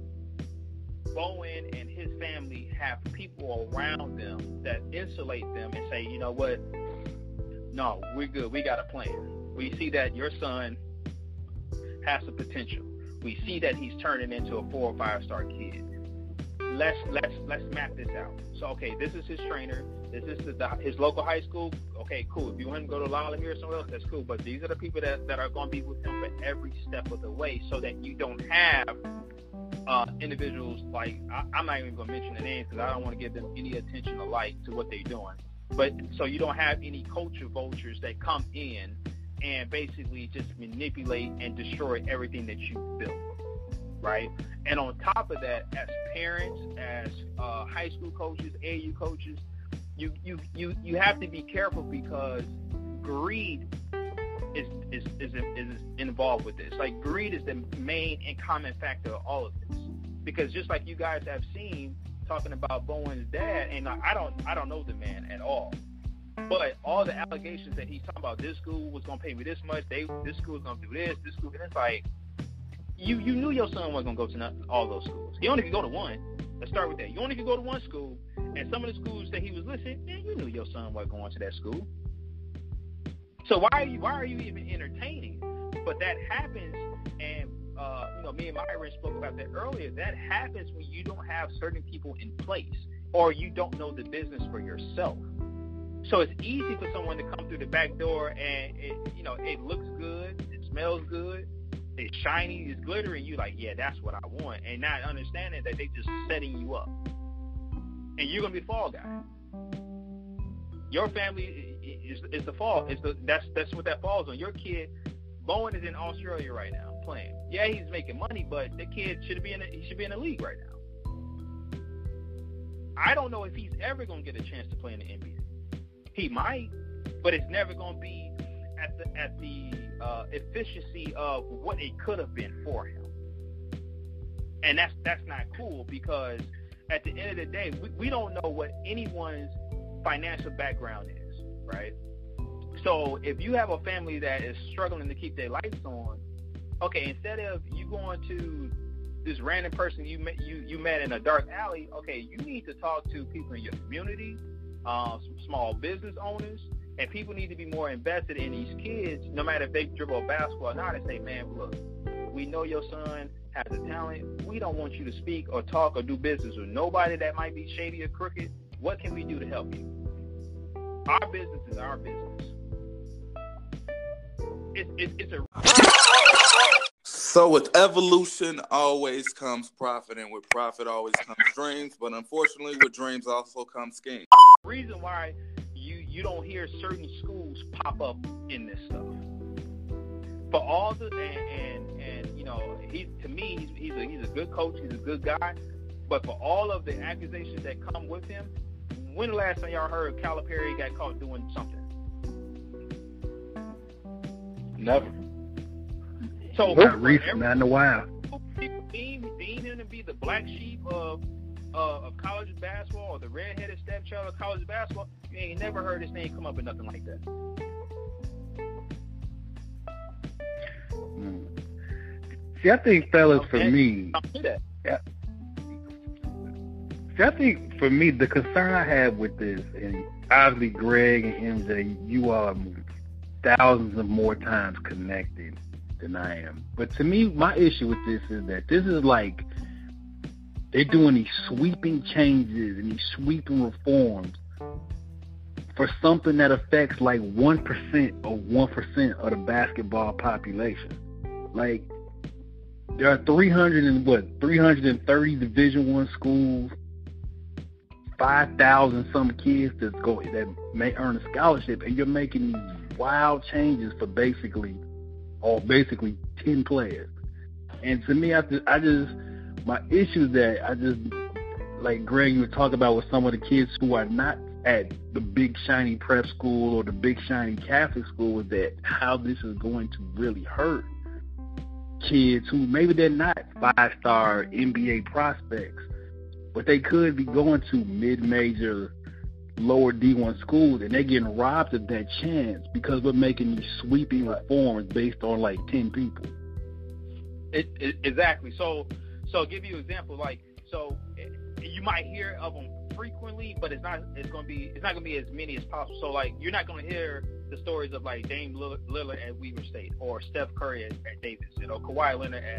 [SPEAKER 6] Bowen and his family have people around them that insulate them and say, you know what, no, we're good. We got a plan. We see that your son has the potential. We see that he's turning into a four or five star kid. Let's let's let's map this out. So okay, this is his trainer. This is the, his local high school. Okay, cool. If you want him to go to Lalamere or somewhere else, that's cool. But these are the people that, that are going to be with him for every step of the way, so that you don't have uh, individuals like I, I'm not even going to mention the names because I don't want to give them any attention or light to what they're doing. But so you don't have any culture vultures that come in and basically just manipulate and destroy everything that you built, right? And on top of that, as parents, as uh, high school coaches, A A U coaches, you you you you have to be careful because greed is is is is involved with this. Like greed is the main and common factor of all of this. Because just like you guys have seen, talking about Bowen's dad, and I don't I don't know the man at all, but all the allegations that he's talking about, this school was gonna pay me this much, they this school was gonna do this, this school, and it's like you you knew your son wasn't gonna go to not, all those schools. He only could go to one. Let's start with that. You only could go to one school, and some of the schools that he was listed, man, you knew your son wasn't going to that school. So why are you why are you even entertaining? But that happens, and uh, you know, me and Myron spoke about that earlier. That happens when you don't have certain people in place, or you don't know the business for yourself. So it's easy for someone to come through the back door, and it, you know, it looks good, it smells good, it's shiny, it's glittering. You like, yeah, that's what I want, and not understanding that they just setting you up, and you're gonna be the fall guy. Your family is, is the fall. Is the that's that's what that falls on. Your kid, Bowen, is in Australia right now playing. Yeah, he's making money, but the kid should be in a, he should be in the league right now. I don't know if he's ever gonna get a chance to play in the N B A. He might, but it's never gonna be at the at the uh, efficiency of what it could have been for him. And that's that's not cool, because at the end of the day, we, we don't know what anyone's financial background is, right? So if you have a family that is struggling to keep their lights on, okay, instead of you going to this random person you met, you, you met in a dark alley, okay, you need to talk to people in your community, uh, some small business owners, and people need to be more invested in these kids, no matter if they dribble a basketball or not, and say, man, look, we know your son has a talent. We don't want you to speak or talk or do business with nobody that might be shady or crooked. What can we do to help you? Our business is our business. It's, it's, it's a...
[SPEAKER 1] So with evolution always comes profit, and with profit always comes dreams, but unfortunately with dreams also come schemes.
[SPEAKER 6] The reason why you, you don't hear certain schools pop up in this stuff. For all the, and, and, and you know, he to me, he's, he's, a, he's a good coach, he's a good guy, but for all of the accusations that come with him, when the last time y'all heard Calipari got caught doing something?
[SPEAKER 3] Never.
[SPEAKER 6] So
[SPEAKER 7] not recent, not in a while.
[SPEAKER 6] Deem, deem him to be the black sheep of uh, of college basketball, or the redheaded stepchild of college basketball. You ain't never heard his name come up in nothing like that.
[SPEAKER 7] Mm. See, I think, fellas, for
[SPEAKER 6] okay.
[SPEAKER 7] me, yeah. See, I think for me, the concern I have with this, and obviously Greg and M J, you are thousands of more times connected than I am. But to me, my issue with this is that this is like they're doing these sweeping changes and these sweeping reforms for something that affects like one percent or one percent of the basketball population. Like, there are three hundred and what, three hundred thirty Division One schools, five thousand some kids that go that may earn a scholarship, and you're making these wild changes for basically, or basically ten players. And to me, I just, I just my issue is that I just, like Greg, you were talking about with some of the kids who are not at the big shiny prep school or the big shiny Catholic school, is that how this is going to really hurt kids who maybe they're not five-star N B A prospects, but they could be going to mid-major, lower D one schools, and they're getting robbed of that chance because we're making these sweeping reforms based on like ten people.
[SPEAKER 6] It, it, exactly. So, so I'll give you an example. Like, so it, you might hear of them frequently, but it's not. It's gonna be. It's not gonna be as many as possible. So, like, you're not gonna hear the stories of like Dame Lillard at Weaver State, or Steph Curry at, at Davidson, or Kawhi Leonard at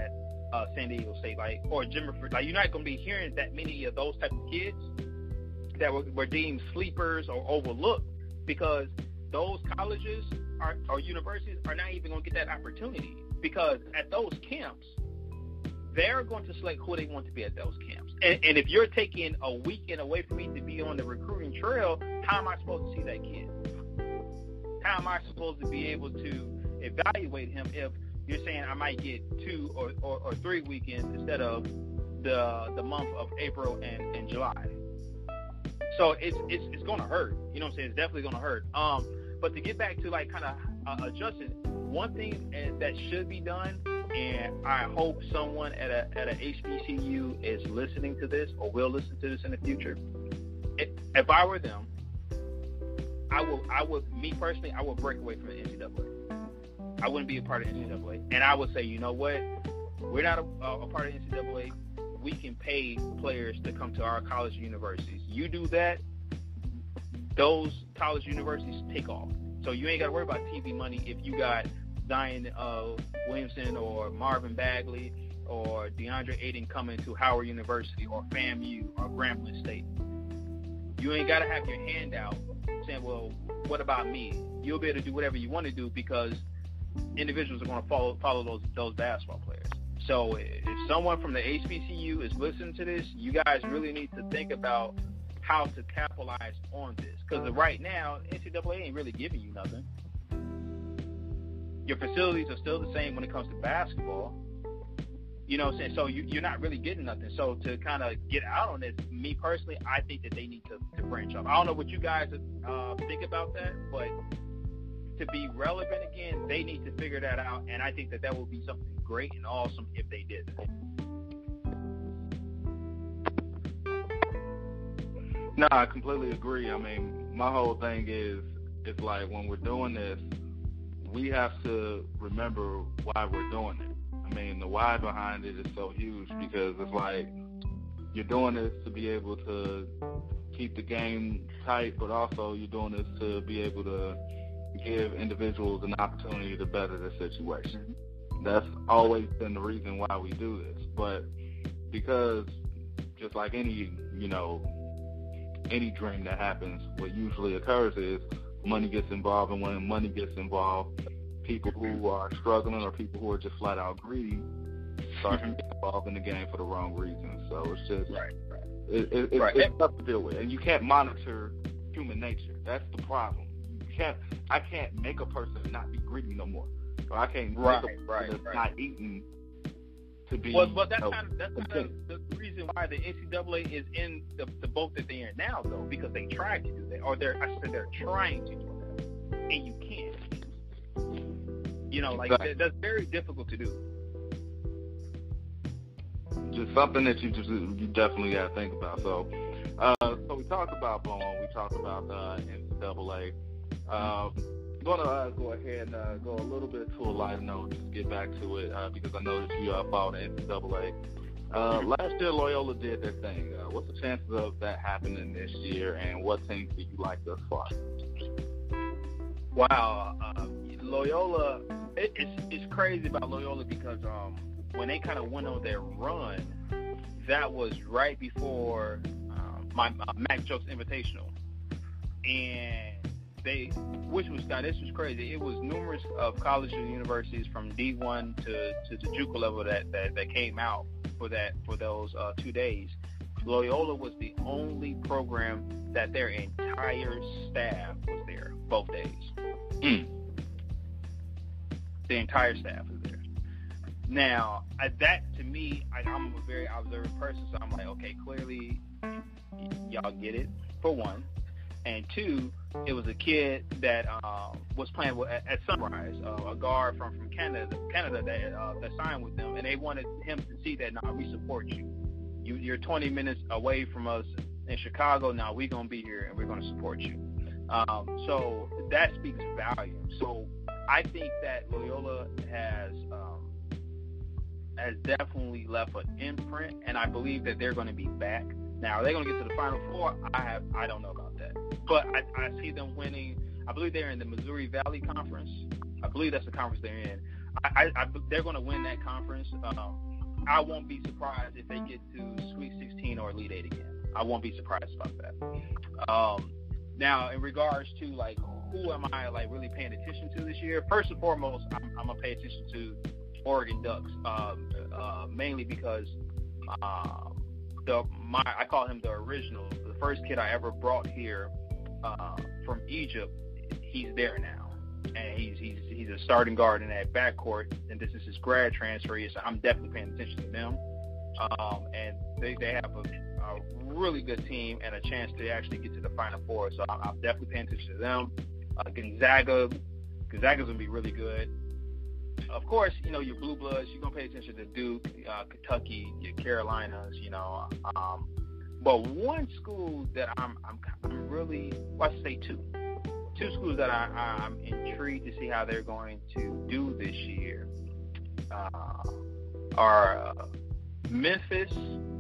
[SPEAKER 6] uh, San Diego State, like or Jimmer. Like you're not going to be hearing that many of those type of kids that were, were deemed sleepers or overlooked because those colleges are, or universities are not even going to get that opportunity because at those camps, they're going to select who they want to be at those camps. And, and if you're taking a weekend away from me to be on the recruiting trail, how am I supposed to see that kid? How am I supposed to be able to evaluate him if you're saying I might get two or, or, or three weekends instead of the the month of April and, and July? So it's it's it's going to hurt. You know what I'm saying? It's definitely going to hurt. Um, but to get back to like kind of uh, adjusting, one thing that should be done, and I hope someone at a at a H B C U is listening to this or will listen to this in the future. If, if I were them, I will I would me personally I would break away from the N C double A. I wouldn't be a part of the N C double A, and I would say, you know what, we're not a, a part of the N C double A. We can pay players to come to our college universities. You do that, those college universities take off. So you ain't got to worry about T V money if you got Zion uh, Williamson or Marvin Bagley or DeAndre Ayton coming to Howard University or FAMU or Grambling State. You ain't got to have your hand out saying, well, what about me? You'll be able to do whatever you want to do because individuals are going to follow follow those those basketball players. So if someone from the H B C U is listening to this, you guys really need to think about how to capitalize on this. Because right now, N C double A ain't really giving you nothing. Your facilities are still the same when it comes to basketball. You know what I'm saying? So you, you're not really getting nothing. So to kind of get out on this, me personally, I think that they need to, to branch off. I don't know what you guys uh, think about that, but to be relevant again, they need to figure that out. And I think that that would be something great and awesome if they did that.
[SPEAKER 1] No, I completely agree. I mean, my whole thing is, it's like when we're doing this, we have to remember why we're doing it. I mean, the why behind it is so huge because it's like you're doing this to be able to keep the game tight, but also you're doing this to be able to give individuals an opportunity to better their situation. That's always been the reason why we do this. But because just like any, you know, any dream that happens, what usually occurs is money gets involved, and when money gets involved, people who are struggling or people who are just flat out greedy start mm-hmm. to get involved in the game for the wrong reasons. So it's just
[SPEAKER 6] right, right.
[SPEAKER 1] It, it, it's,
[SPEAKER 6] right.
[SPEAKER 1] it's tough to deal with, and you can't monitor human nature. That's the problem. You can't. I can't make a person not be greedy no more. Or I can't
[SPEAKER 6] right,
[SPEAKER 1] make a person
[SPEAKER 6] right,
[SPEAKER 1] that's
[SPEAKER 6] right.
[SPEAKER 1] not eating to be.
[SPEAKER 6] Well, but that's
[SPEAKER 1] you know,
[SPEAKER 6] kind of that's kind of the reason why the N C double A is in the, the boat that they're in now, though, because they tried to do that, or they're I said they're trying to do that, and you can't. You know, like
[SPEAKER 1] exactly.
[SPEAKER 6] that, that's very difficult to do.
[SPEAKER 1] Just something that you just you definitely got to think about. So, uh, so we talked about Bone, we talked about uh, N C double A. Um, I'm gonna uh, go ahead and uh, go a little bit to a lighter note, just get back to it uh, because I know that you uh, follow the N C double A. Uh, last year, Loyola did their thing. Uh, what's the chances of that happening this year, and what teams do you like thus far?
[SPEAKER 6] Wow, uh, Loyola, it, it's it's crazy about Loyola because um, when they kind of went on their run, that was right before um, my uh, Mac Jokes Invitational, and they, which was now this was crazy. It was numerous of colleges and universities from D one to, to the JUCO level that, that, that came out for that for those uh, two days. Loyola was the only program that their entire staff was there both days. Mm. The entire staff is there. Now, uh, that to me, I, I'm a very observant person, so I'm like, okay, clearly y- y'all get it, for one. And two, it was a kid that uh, was playing with, at, at Sunrise, uh, a guard from, from Canada, Canada that uh, that signed with them, and they wanted him to see that, nah, we support you. you you're twenty minutes away from us in Chicago. Now we're gonna be here and we're gonna support you. Um, so that speaks volumes. So I think that Loyola has um, has definitely left an imprint, and I believe that they're going to be back. Now, are they going to get to the Final Four? I have, I don't know about that, but I, I see them winning. I believe they're in the Missouri Valley Conference. I believe that's the conference they're in. I, I, I they're going to win that conference. Um, I won't be surprised if they get to Sweet sixteen or Elite Eight again. I won't be surprised about that. Um, now, in regards to like who am I like really paying attention to this year? First and foremost, I'm, I'm gonna pay attention to Oregon Ducks, um, uh, mainly because uh, the my I call him the original, the first kid I ever brought here uh, from Egypt. He's there now, and he's he's he's a starting guard in that backcourt, and this is his grad transfer year, so I'm definitely paying attention to them. Um, and they they have a, a really good team and a chance to actually get to the Final Four, so I'm, I'm definitely paying attention to them. Uh, Gonzaga, Gonzaga's gonna be really good. Of course, you know your blue bloods. You're gonna pay attention to Duke, uh, Kentucky, your Carolinas. You know, um, but one school that I'm I'm, I'm really, well, I should say two, two schools that I, I'm intrigued to see how they're going to do this year uh, are uh, Memphis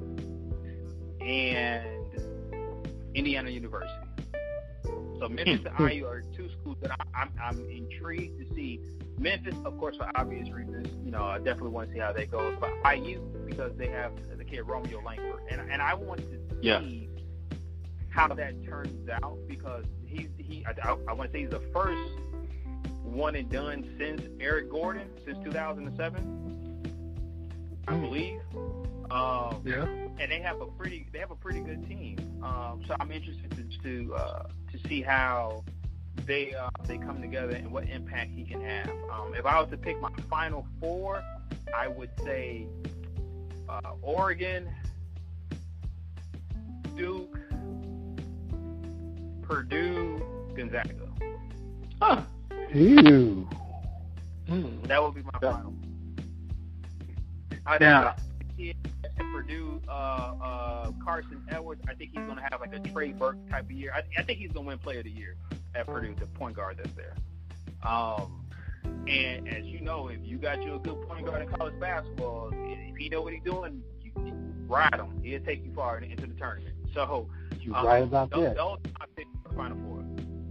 [SPEAKER 6] and Indiana University. So Memphis and I U are two schools that I, I'm, I'm intrigued to see. Memphis, of course, for obvious reasons, you know, I definitely want to see how that goes. But I U, because they have the kid Romeo Langford, and and I want to see
[SPEAKER 5] yeah.
[SPEAKER 6] how that turns out, because he's he. I, I, I want to say he's the first one and done since Eric Gordon, since two thousand seven, I believe. Um,
[SPEAKER 2] Yeah.
[SPEAKER 6] And they have a pretty they have a pretty good team. Um, so I'm interested to to, uh, to see how they uh, they come together and what impact he can have. Um, if I was to pick my final four, I would say uh, Oregon, Duke, Purdue, Gonzaga.
[SPEAKER 4] Huh. Ew.
[SPEAKER 2] Mm.
[SPEAKER 6] That would be my
[SPEAKER 4] Yeah.
[SPEAKER 6] final. I'd
[SPEAKER 7] Now-
[SPEAKER 6] at Purdue, uh, uh, Carson Edwards, I think he's going to have like a Trey Burke type of year. I, I think he's going to win Player of the Year at Purdue, the point guard that's there. Um, and as you know, if you got you a good point guard in college basketball, if he know what he's doing, you, you ride him. He'll take you far into the tournament. So
[SPEAKER 4] You
[SPEAKER 6] um,
[SPEAKER 4] right about
[SPEAKER 6] those,
[SPEAKER 4] that.
[SPEAKER 6] those are my picks for the Final Four.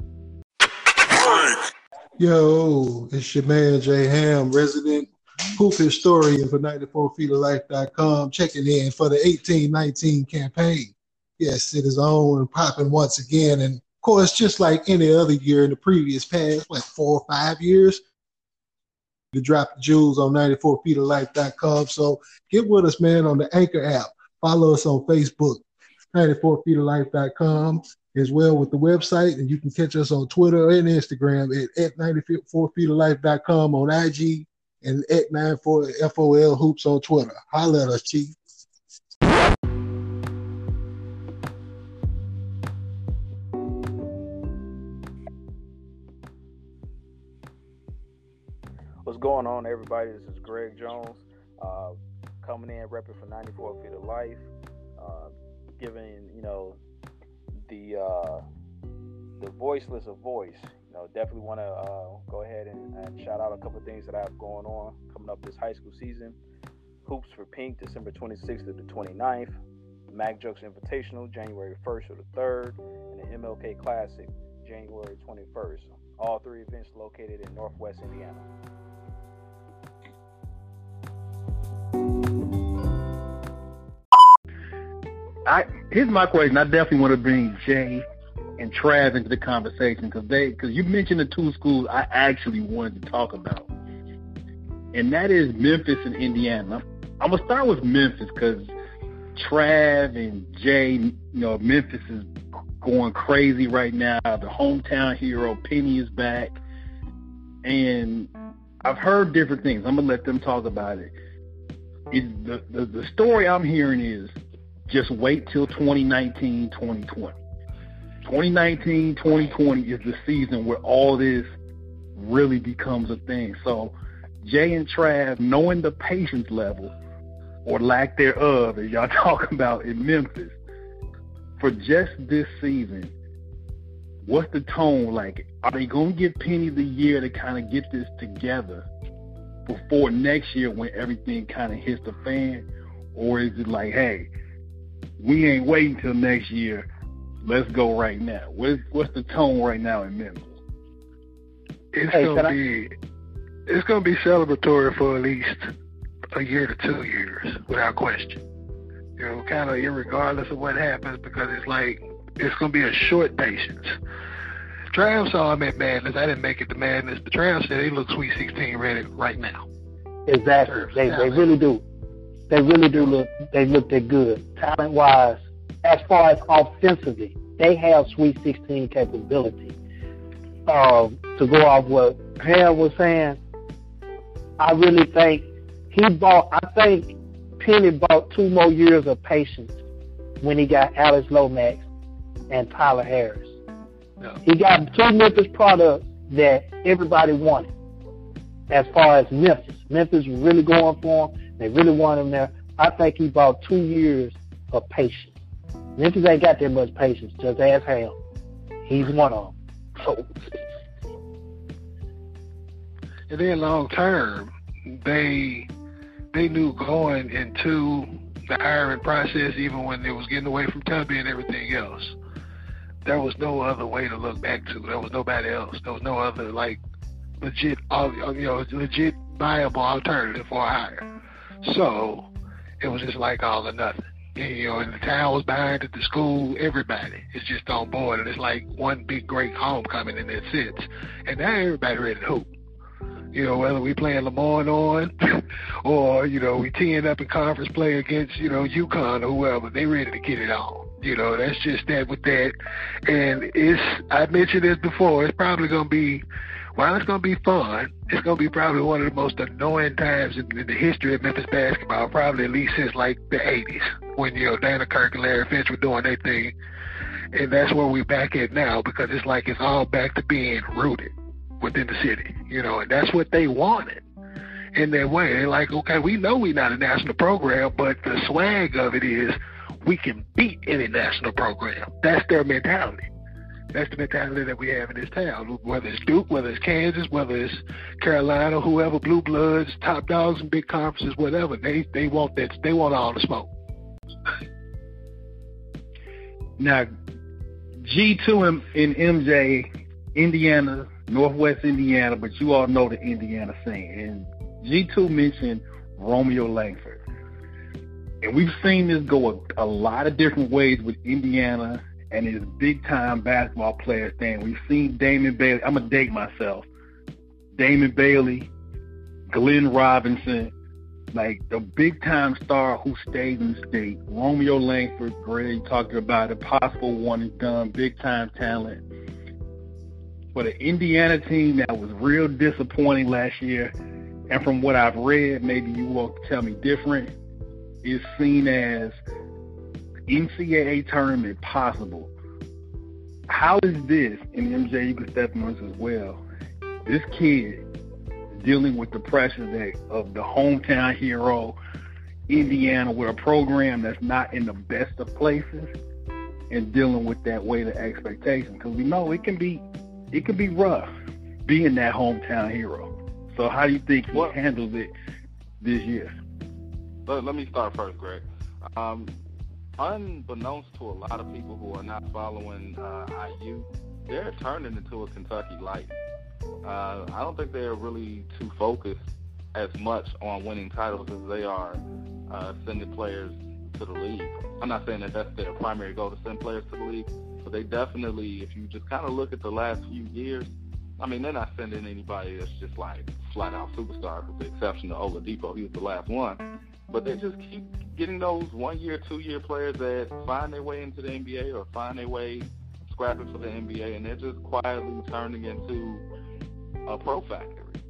[SPEAKER 2] Yo, it's your man Jay Ham, resident hoop historian for ninety-four feet of life dot com, checking in for the eighteen nineteen campaign. Yes, it is on and popping once again. And of course, just like any other year in the previous past, what, four or five years, to drop the jewels on ninety-four feet of life dot com. So get with us, man, on the Anchor app. Follow us on Facebook, ninety-four feet of life dot com, as well with the website. And you can catch us on Twitter and Instagram at, at ninety-four feet of life dot com on I G and at ninety-four F O L Hoops on Twitter. Holla at us, Chief.
[SPEAKER 3] What's going on, everybody? This is Greg Jones, uh, coming in, repping for ninety-four feet of life, uh, giving, you know, the uh, the voiceless a voice. You know, definitely want to uh, go ahead and, and shout out a couple of things that I have going on coming up this high school season. Hoops for Pink, December twenty-sixth to the twenty-ninth. Mac Jokes Invitational, January first or the third. And the M L K Classic, January twenty-first. All three events located in Northwest Indiana.
[SPEAKER 7] I here's my question. I definitely want to bring Jay and Trav into the conversation because they because you mentioned the two schools I actually wanted to talk about, and that is Memphis and Indiana. I'm gonna start with Memphis because Trav and Jay, you know, Memphis is going crazy right now. The hometown hero Penny is back, and I've heard different things. I'm gonna let them talk about it. It the, the the story I'm hearing is just wait till twenty nineteen, twenty twenty. twenty nineteen, twenty twenty is the season where all this really becomes a thing. So Jay and Trav, knowing the patience level or lack thereof, as y'all talking about in Memphis, for just this season, what's the tone like? Are they going to give Penny the year to kind of get this together before next year when everything kind of hits the fan? Or is it like, hey, we ain't waiting till next year, let's go right now? What's, what's the tone right now in Memphis?
[SPEAKER 2] It's
[SPEAKER 4] Hey,
[SPEAKER 2] gonna
[SPEAKER 4] can I-
[SPEAKER 2] be it's gonna be celebratory for at least
[SPEAKER 7] a year to two years, without question. You know, kind of irregardless of what happens, because it's like it's gonna be a short patience. Trav saw him at Madness. I didn't make it to Madness, but Trav said he looks Sweet sixteen ready right now.
[SPEAKER 4] Exactly. They they really do. They really do look. They look that good, talent wise. As far as offensively, they have Sweet sixteen capability. Uh, to go off what Ham was saying, I really think he bought. I think Penny bought two more years of patience when he got Alex Lomax and Tyler Harris.
[SPEAKER 7] No.
[SPEAKER 4] He got two Memphis products that everybody wanted. As far as Memphis, Memphis was really going for him. They really wanted him there. I think he bought two years of patience. Memphis ain't got that much patience. Just ask Ham. He's one of them. So.
[SPEAKER 7] And then long term, they they knew going into the hiring process, even when they was getting away from Tubby and everything else, there was no other way to look back to. There was nobody else. There was no other like legit, you know, legit viable alternative for a hire. So it was just like all or nothing. And, you know, and the town was behind it, the school, everybody is just on board, and it's like one big great homecoming, and that's it. And now everybody ready to hoop. You know, whether we playing Lamar on or, you know, we teeing up in conference play against, you know, UConn or whoever, they ready to get it on. You know, that's just that with that. And it's, I mentioned this before, it's probably going to be, while it's going to be fun, it's going to be probably one of the most annoying times in, in the history of Memphis basketball, probably at least since like the eighties, when, you know, Dana Kirk and Larry Finch were doing their thing. And that's where we're back at now, because it's like it's all back to being rooted within the city, you know, and that's what they wanted in their way. They're like, okay, we know we're not a national program, but the swag of it is we can beat any national program. That's their mentality. That's the mentality that we have in this town, whether it's Duke, whether it's Kansas, whether it's Carolina, whoever, Blue Bloods, top dogs in big conferences, whatever. They they want that. They want all the smoke.
[SPEAKER 8] Now, G two and, and M J, Indiana, Northwest Indiana, but you all know the Indiana scene. And G two mentioned Romeo Langford. And we've seen this go a, a lot of different ways with Indiana and his big-time basketball players thing. We've seen Damon Bailey. I'm going to date myself. Damon Bailey, Glenn Robinson, like the big-time star who stayed in state. Romeo Langford, Greg talking about a possible one and done, big-time talent. For the Indiana team, that was real disappointing last year. And from what I've read, maybe you will tell me different, is seen as N C double A tournament possible. How is this, and M J, you can step on this as well, this kid dealing with the pressure that of the hometown hero, Indiana, with a program that's not in the best of places, and dealing with that weight of expectation? Because we know it can be it can be rough being that hometown hero. So how do you think he well, handles it this year?
[SPEAKER 1] Let, let me start first, Greg. Um, unbeknownst to a lot of people who are not following uh, I U, they're turning into a Kentucky Light. Uh, I don't think they're really too focused as much on winning titles as they are uh, sending players to the league. I'm not saying that that's their primary goal, to send players to the league, but they definitely, if you just kind of look at the last few years, I mean, they're not sending anybody that's just like flat-out superstar, with the exception of Oladipo. He was the last one. But they just keep getting those one-year, two-year players that find their way into the N B A or find their way scrapping for the N B A, and they're just quietly turning into a pro factory.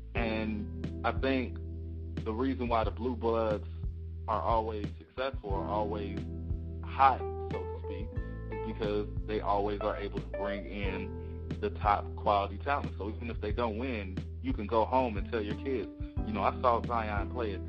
[SPEAKER 1] And I think the reason why the Blue Bloods are always successful, are always hot, so to speak, is because they always are able to bring in the top quality talent. So even if they don't win, you can go home and tell your kids, you know, I saw Zion play it.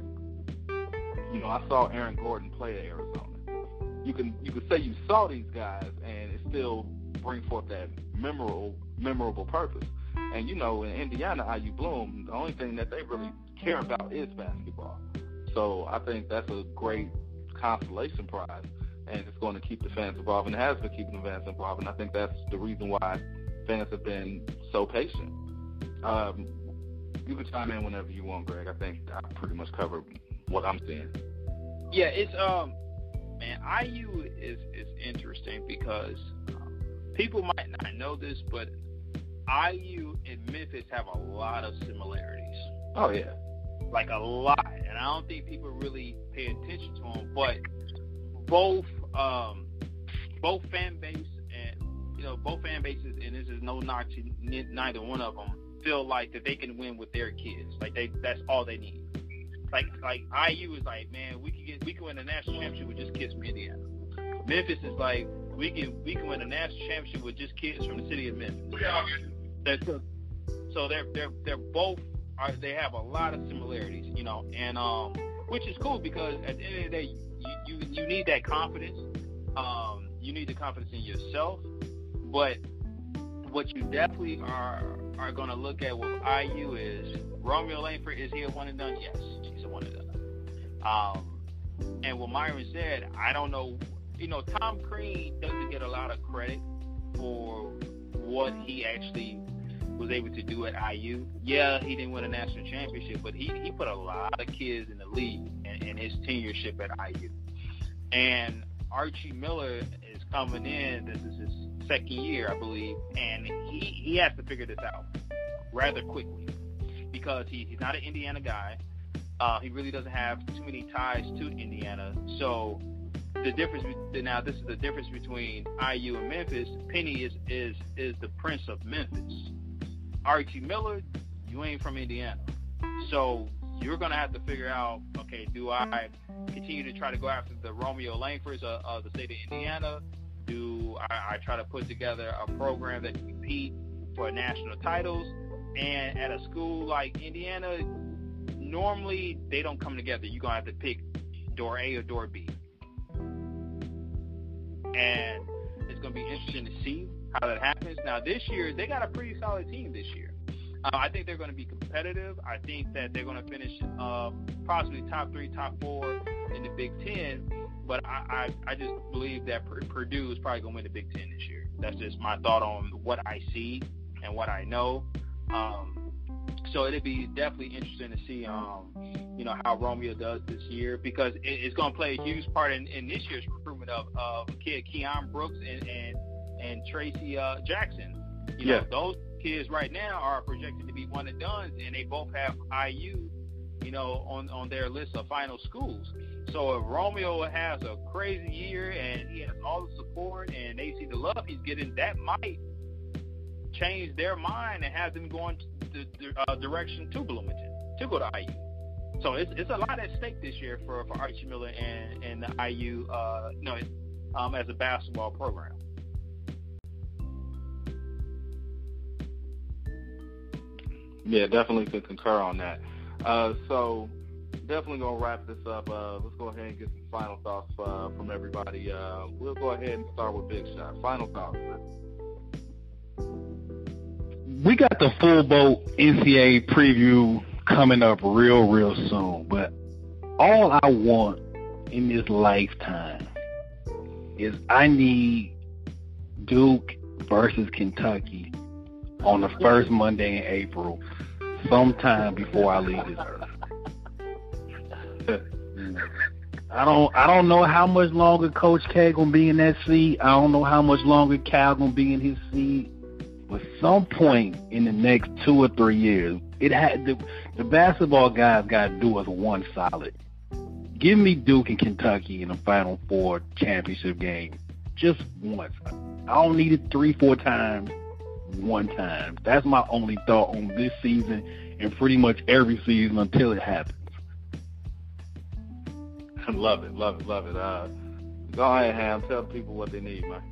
[SPEAKER 1] You know, I saw Aaron Gordon play at Arizona. You can you can say you saw these guys, and it still brings forth that memorable memorable purpose. And you know, in Indiana, I U Bloom, the only thing that they really care about is basketball. So I think that's a great consolation prize, and it's going to keep the fans involved, and it has been keeping the fans involved. And I think that's the reason why fans have been so patient. Um, you can chime in whenever you want, Greg. I think I pretty much covered
[SPEAKER 9] what I'm seeing.
[SPEAKER 6] Yeah, it's um, man, I U is is interesting because um, people might not know this, but I U and Memphis have a lot of similarities.
[SPEAKER 9] Oh yeah,
[SPEAKER 6] like a lot, and I don't think people really pay attention to them. But both um, both fan base and you know both fan bases, and this is no knock to neither one of them, feel like that they can win with their kids. Like they, that's all they need. Like like I U is like, man, we can get we can win a national championship with just kids from Indiana. Memphis is like, we can we can win a national championship with just kids from the city of Memphis. That's, so they're they're they're both are, they have a lot of similarities, you know, and um, which is cool because at the end of the day, you you, you need that confidence. Um, you need the confidence in yourself, but what you definitely are are going to look at with I U is Romeo Langford. Is he a one and done? Yes, he's a one and done. Um, and what Myron said, I don't know. You know, Tom Crean doesn't get a lot of credit for what he actually was able to do at I U. Yeah, he didn't win a national championship, but he, he put a lot of kids in the league in, in his tenureship at I U. And Archie Miller is coming in. This is his second year, I believe, and he, he has to figure this out rather quickly because he, he's not an Indiana guy. Uh, he really doesn't have too many ties to Indiana. So the difference now, this is the difference between I U and Memphis. Penny is is is the Prince of Memphis. Archie Miller, you ain't from Indiana, so you're gonna have to figure out, okay, do I continue to try to go after the Romeo Langfords of, of the state of Indiana? Do I, I try to put together a program that can compete for national titles? And at a school like Indiana, normally they don't come together. You're gonna have to pick door A or door B. And it's going to be interesting to see how that happens. Now, this year, they got a pretty solid team this year. Uh, I think they're going to be competitive. I think that they're going to finish uh, possibly top three, top four in the Big Ten. But I, I, I just believe that Purdue is probably going to win the Big Ten this year. That's just my thought on what I see and what I know. Um, so it'll be definitely interesting to see, um, you know, how Romeo does this year because it, it's going to play a huge part in, in this year's recruitment of, of kid Keon Brooks and and, and Tracy uh, Jackson. You know,
[SPEAKER 9] yeah.
[SPEAKER 6] Those kids right now are projected to be one and done, and they both have I U, you know, on, on their list of final schools. So if Romeo has a crazy year and he has all the support and they see the love he's getting, that might change their mind and have them going the uh, direction to Bloomington to go to I U. So it's it's a lot at stake this year for, for Archie Miller and, and the I U, uh, you know, um, as a basketball program.
[SPEAKER 9] Yeah, definitely could concur on that. Uh, so definitely gonna wrap this up. Uh, let's go ahead and get some final thoughts uh, from everybody. Uh, we'll go ahead and start with Big Shot. Final thoughts, man.
[SPEAKER 8] We got the full boat N C A A preview coming up real, real soon. But all I want in this lifetime is I need Duke versus Kentucky on the first Monday in April, sometime before I leave this earth. I don't I don't know how much longer Coach K gonna be in that seat. I don't know how much longer Cal gonna be in his seat. But some point in the next two or three years, it had the, the basketball guys got to do us one solid. Give me Duke and Kentucky in the Final Four championship game just once. I don't need it three, four times, one time. That's my only thought on this season and pretty much every season until it happens.
[SPEAKER 9] Love it, love it, love it. Uh, go ahead, Ham. Tell people what they need, man.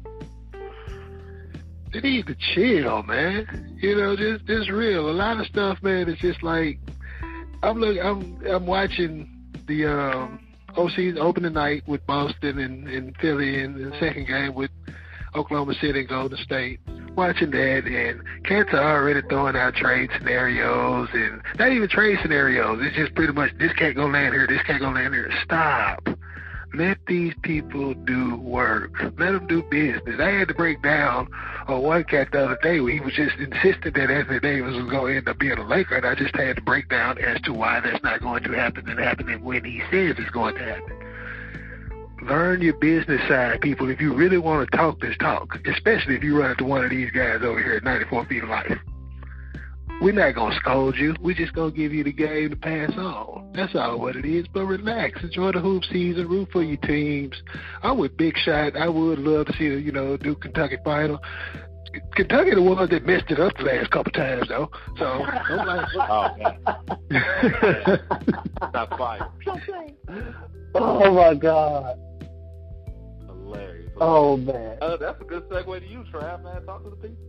[SPEAKER 2] They need to chill, man. You know, just just real. A lot of stuff, man. It's just like I'm look. I'm I'm watching the um, O C's opening night with Boston and, and Philly, and the second game with Oklahoma City and Golden State. Watching that, and cats are already throwing out trade scenarios, and not even trade scenarios. It's just pretty much this can't go land here, this can't go land here. Stop. Let these people do work. Let them do business. I had to break down on one cat the other day where he was just insisting that Anthony Davis was going to end up being a Laker, and I just had to break down as to why that's not going to happen and happening when he says it's going to happen. Learn your business side, people. If you really want to talk this talk, especially if you run into one of these guys over here at ninety-four Feet of Life. We're not going to scold you. We're just going to give you the game to pass on. That's all what it is. But relax. Enjoy the hoop season. Root for your teams. I'm with Big Shot. I would love to see the, you know, Duke Kentucky final. Kentucky the ones that messed it up the last couple times, though. So, don't like
[SPEAKER 9] Oh, man. That's fire.
[SPEAKER 4] Oh, my God.
[SPEAKER 9] Hilarious.
[SPEAKER 4] Oh, man.
[SPEAKER 9] Uh, that's a good segue to you, Trav, man. Talk to the people.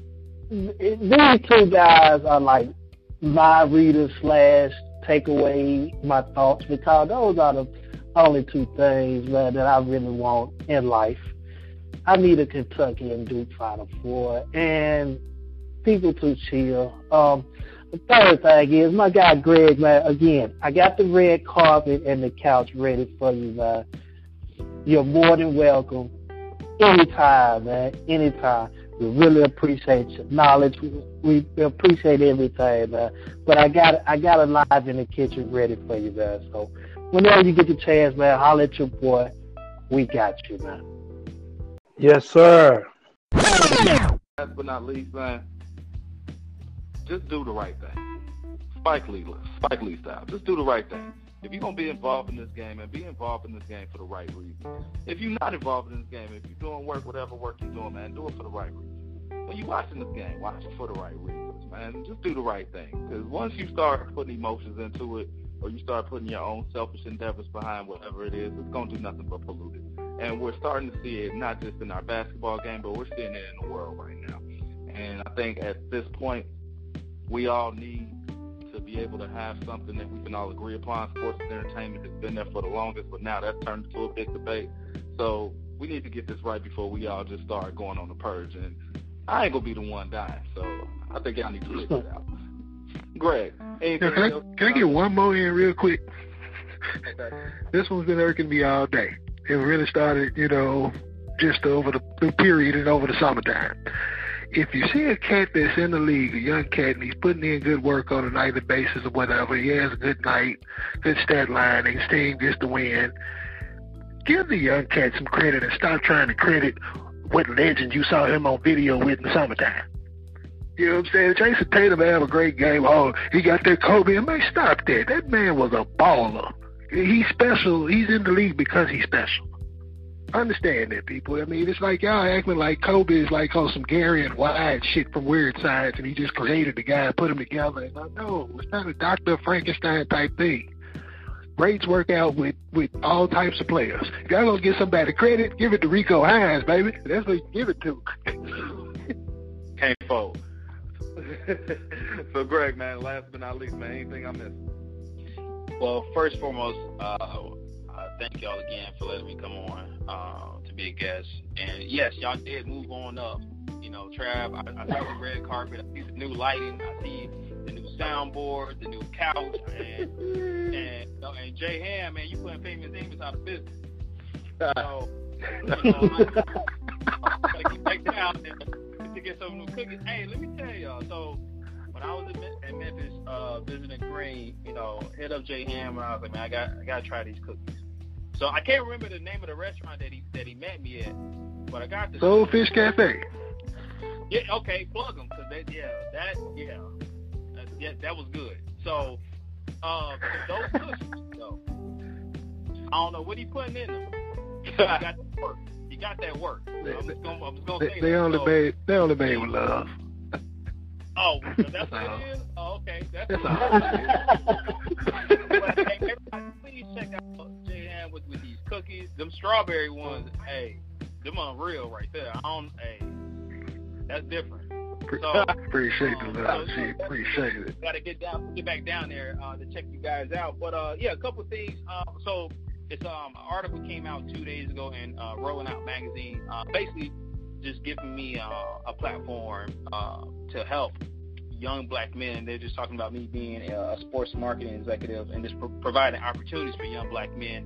[SPEAKER 4] These two guys are like my readers slash take away my thoughts, because those are the only two things, man, that I really want in life. I need a Kentucky and Duke Final Four, and people to chill. Um, the third thing is my guy Greg, man. Again, I got the red carpet and the couch ready for you, man. You're more than welcome. Anytime, man. Anytime. We really appreciate your knowledge. We, we appreciate everything, man. But I got I got a live in the kitchen ready for you, man. So whenever you get the chance, man, holler at your boy. We got you, man. Yes, sir.
[SPEAKER 9] Last but not least, man, just do the right thing. Spike Lee, Spike Lee style. Just do the right thing. If you're going to be involved in this game, and be involved in this game for the right reason. If you're not involved in this game, if you're doing work, whatever work you're doing, man, do it for the right reason. When you're watching this game, watch it for the right reasons, man. Just do the right thing. Because once you start putting emotions into it, or you start putting your own selfish endeavors behind whatever it is, it's going to do nothing but pollute it. And we're starting to see it not just in our basketball game, but we're seeing it in the world right now. And I think at this point, we all need to be able to have something that we can all agree upon. Sports and entertainment has been there for the longest, but now that's turned into a big debate. So we need to get this right before we all just start going on the purge. And I ain't going to be the one dying, so I think y'all need to figure it out. Greg, anything
[SPEAKER 2] can,
[SPEAKER 9] else?
[SPEAKER 2] I, can I get one more in real quick?
[SPEAKER 9] Okay.
[SPEAKER 2] This one's been irking me all day. It really started, you know, just over the, the period and over the summertime. If you see a cat that's in the league, a young cat, and he's putting in good work on a nightly basis or whatever, he has a good night, good stat line, and his team gets the win, give the young cat some credit and stop trying to credit what legend you saw him on video with in the summertime. You know what I'm saying? Jason Tatum have a great game. Oh, he got that Kobe. And man, stop that. That man was a baller. He's special. He's in the league because he's special. Understand that, people. I mean, it's like y'all acting like Kobe is like on some Gary and Wyatt shit from Weird Science, and he just created the guy and put them together. And like, no, it's not a Doctor Frankenstein type thing. Greats work out with, with all types of players. If y'all gonna give somebody credit, give it to Rico Hines, baby. That's what you give it to.
[SPEAKER 9] Can't fold. So, Greg, man, last but not least, man, anything I missed?
[SPEAKER 10] Well, first and foremost, uh, uh, thank y'all again for letting me come on uh, to be a guest. And yes, y'all did move on up. You know, Trav, I, I see the red carpet, I see the new lighting, I see the new soundboard, the new couch, and and, you know, and Jay Ham, man, you putting Famous Amos out of business. So, you know, I, I gotta get back down there to get some new cookies. Hey, let me tell y'all. So when I was in Memphis uh, visiting Green, you know, hit up Jay Ham, and I was like, man, I got I got to try these cookies. So I can't remember the name of the restaurant that he that he met me at, but I got the
[SPEAKER 2] Soulfish Cafe.
[SPEAKER 10] Yeah, okay, plug them, cause they, yeah, that yeah, that, yeah, that was good. So, uh, those cookies, though, I don't know what he putting in them. He got that work. He got that work. So I'm just gonna, I'm just gonna
[SPEAKER 2] They,
[SPEAKER 10] say
[SPEAKER 2] they
[SPEAKER 10] that.
[SPEAKER 2] only
[SPEAKER 10] So,
[SPEAKER 2] made they only made with love.
[SPEAKER 10] oh, so that's what it is. Oh, okay, that's,
[SPEAKER 2] That's
[SPEAKER 10] what
[SPEAKER 2] all.
[SPEAKER 10] it is. But, hey, everybody, please check out J Ham with, with these cookies. Them strawberry ones, hey, them unreal right there. I don't, hey, that's different. So,
[SPEAKER 2] Appreciate
[SPEAKER 10] um,
[SPEAKER 2] the love,
[SPEAKER 10] so,
[SPEAKER 2] G. Appreciate it.
[SPEAKER 10] Got to get down, get back down there uh, to check you guys out. But uh, yeah, a couple of things. Uh, so it's um, an article came out two days ago in uh, Rolling Out magazine, uh, basically just giving me uh, a platform uh, to help young black men. They're just talking about me being a sports marketing executive and just pro- providing opportunities for young black men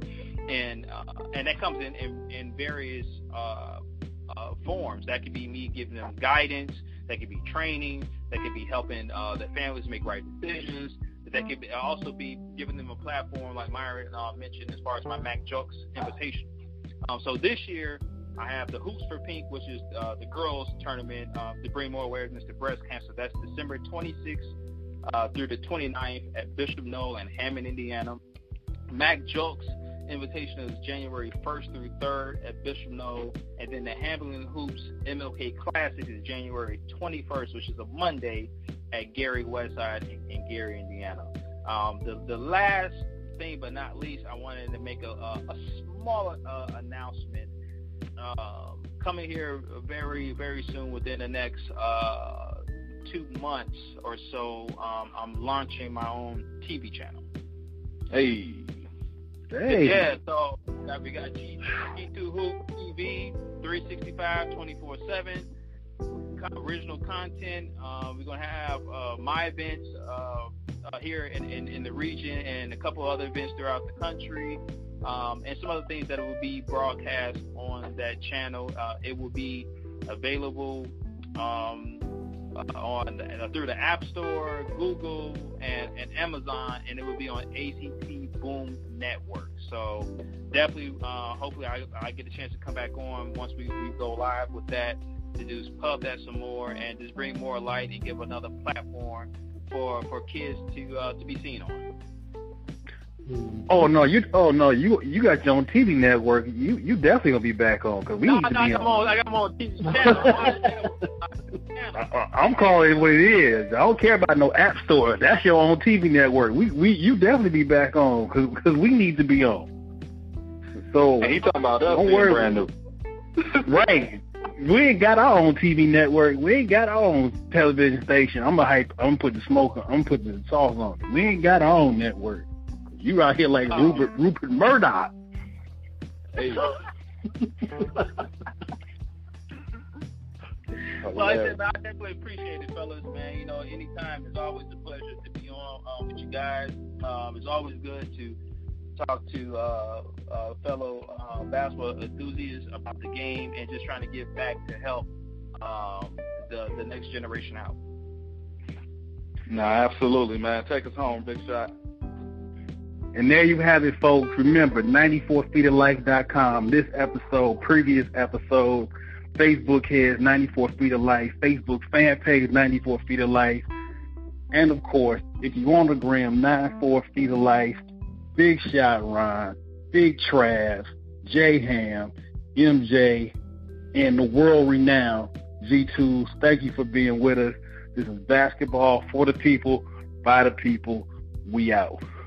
[SPEAKER 6] and uh, and that comes in in, in various uh, uh, forms. That could be me giving them guidance. That could be training. That could be helping uh, the families make right decisions. That could be, also be giving them a platform, like Myron uh, mentioned, as far as my Mac Jokes invitation. Um, so this year, I have the Hoops for Pink, which is uh, the girls' tournament uh, to bring more awareness to breast cancer. That's December twenty-sixth uh, through the twenty-ninth at Bishop Knoll in Hammond, Indiana. Mac Jokes invitation is January first through third at Bishop Knoll, and then the Hamblin Hoops M L K Classic is January twenty-first, which is a Monday, at Gary Westside in, in Gary, Indiana. Um, the the last thing, but not least, I wanted to make a, a, a small uh, announcement. Um, coming here very very soon, within the next uh, two months or so, um, I'm launching my own T V channel.
[SPEAKER 9] Hey.
[SPEAKER 7] Hey.
[SPEAKER 6] Yeah, so uh, we got G two Hoop T V, three sixty-five, twenty-four seven, original content. Uh, we're going to have uh, my events uh, uh, here in, in, in the region and a couple other events throughout the country, um, and some other things that will be broadcast on that channel. Uh, it will be available um, uh, on uh, through the App Store, Google, and, and Amazon, and it will be on A C T Boom Network. So definitely, uh, hopefully I, I get a chance to come back on once we, we go live with that, to just pub that some more and just bring more light and give another platform for for kids to uh, to be seen on.
[SPEAKER 7] Oh no, you oh no, you you got your own T V network. You you definitely gonna be back on because we
[SPEAKER 6] No,
[SPEAKER 7] need to
[SPEAKER 6] no,
[SPEAKER 7] be
[SPEAKER 6] I'm
[SPEAKER 7] on.
[SPEAKER 6] on. I got them on T V channel.
[SPEAKER 7] I, I'm calling it what it is. I don't care about no app store. That's your own T V network. We we you definitely be back on because because we need to be on. So
[SPEAKER 9] And he talking about us
[SPEAKER 7] don't
[SPEAKER 9] being
[SPEAKER 7] worry.
[SPEAKER 9] brand new.
[SPEAKER 7] Right. We ain't got our own T V network. We ain't got our own television station. I'm gonna hype. I'm gonna put the smoke on. I'm gonna put the sauce on it. We ain't got our own network. You out here like
[SPEAKER 6] Oh.
[SPEAKER 7] Rupert Rupert Murdoch.
[SPEAKER 9] Hey.
[SPEAKER 6] Well, I said, I definitely appreciate it, fellas, man. You know, anytime, it's always a pleasure to be on um, with you guys. Um, it's always good to talk to uh, uh, fellow uh, basketball enthusiasts about the game and just trying to give back to help um, the the next generation out.
[SPEAKER 9] Nah, absolutely, man. Take us home, Big Shot.
[SPEAKER 7] And there you have it, folks. Remember, ninety-four feet of life dot com. This episode, previous episode, Facebook has ninety-four feet of life, Facebook fan page ninety-four feet of life, and of course, if you on the gram, ninety-four feet of life, Big Shot Ron, Big Trav, J Ham, M J, and the world-renowned G two. Thank you for being with us. This is basketball for the people, by the people. We out.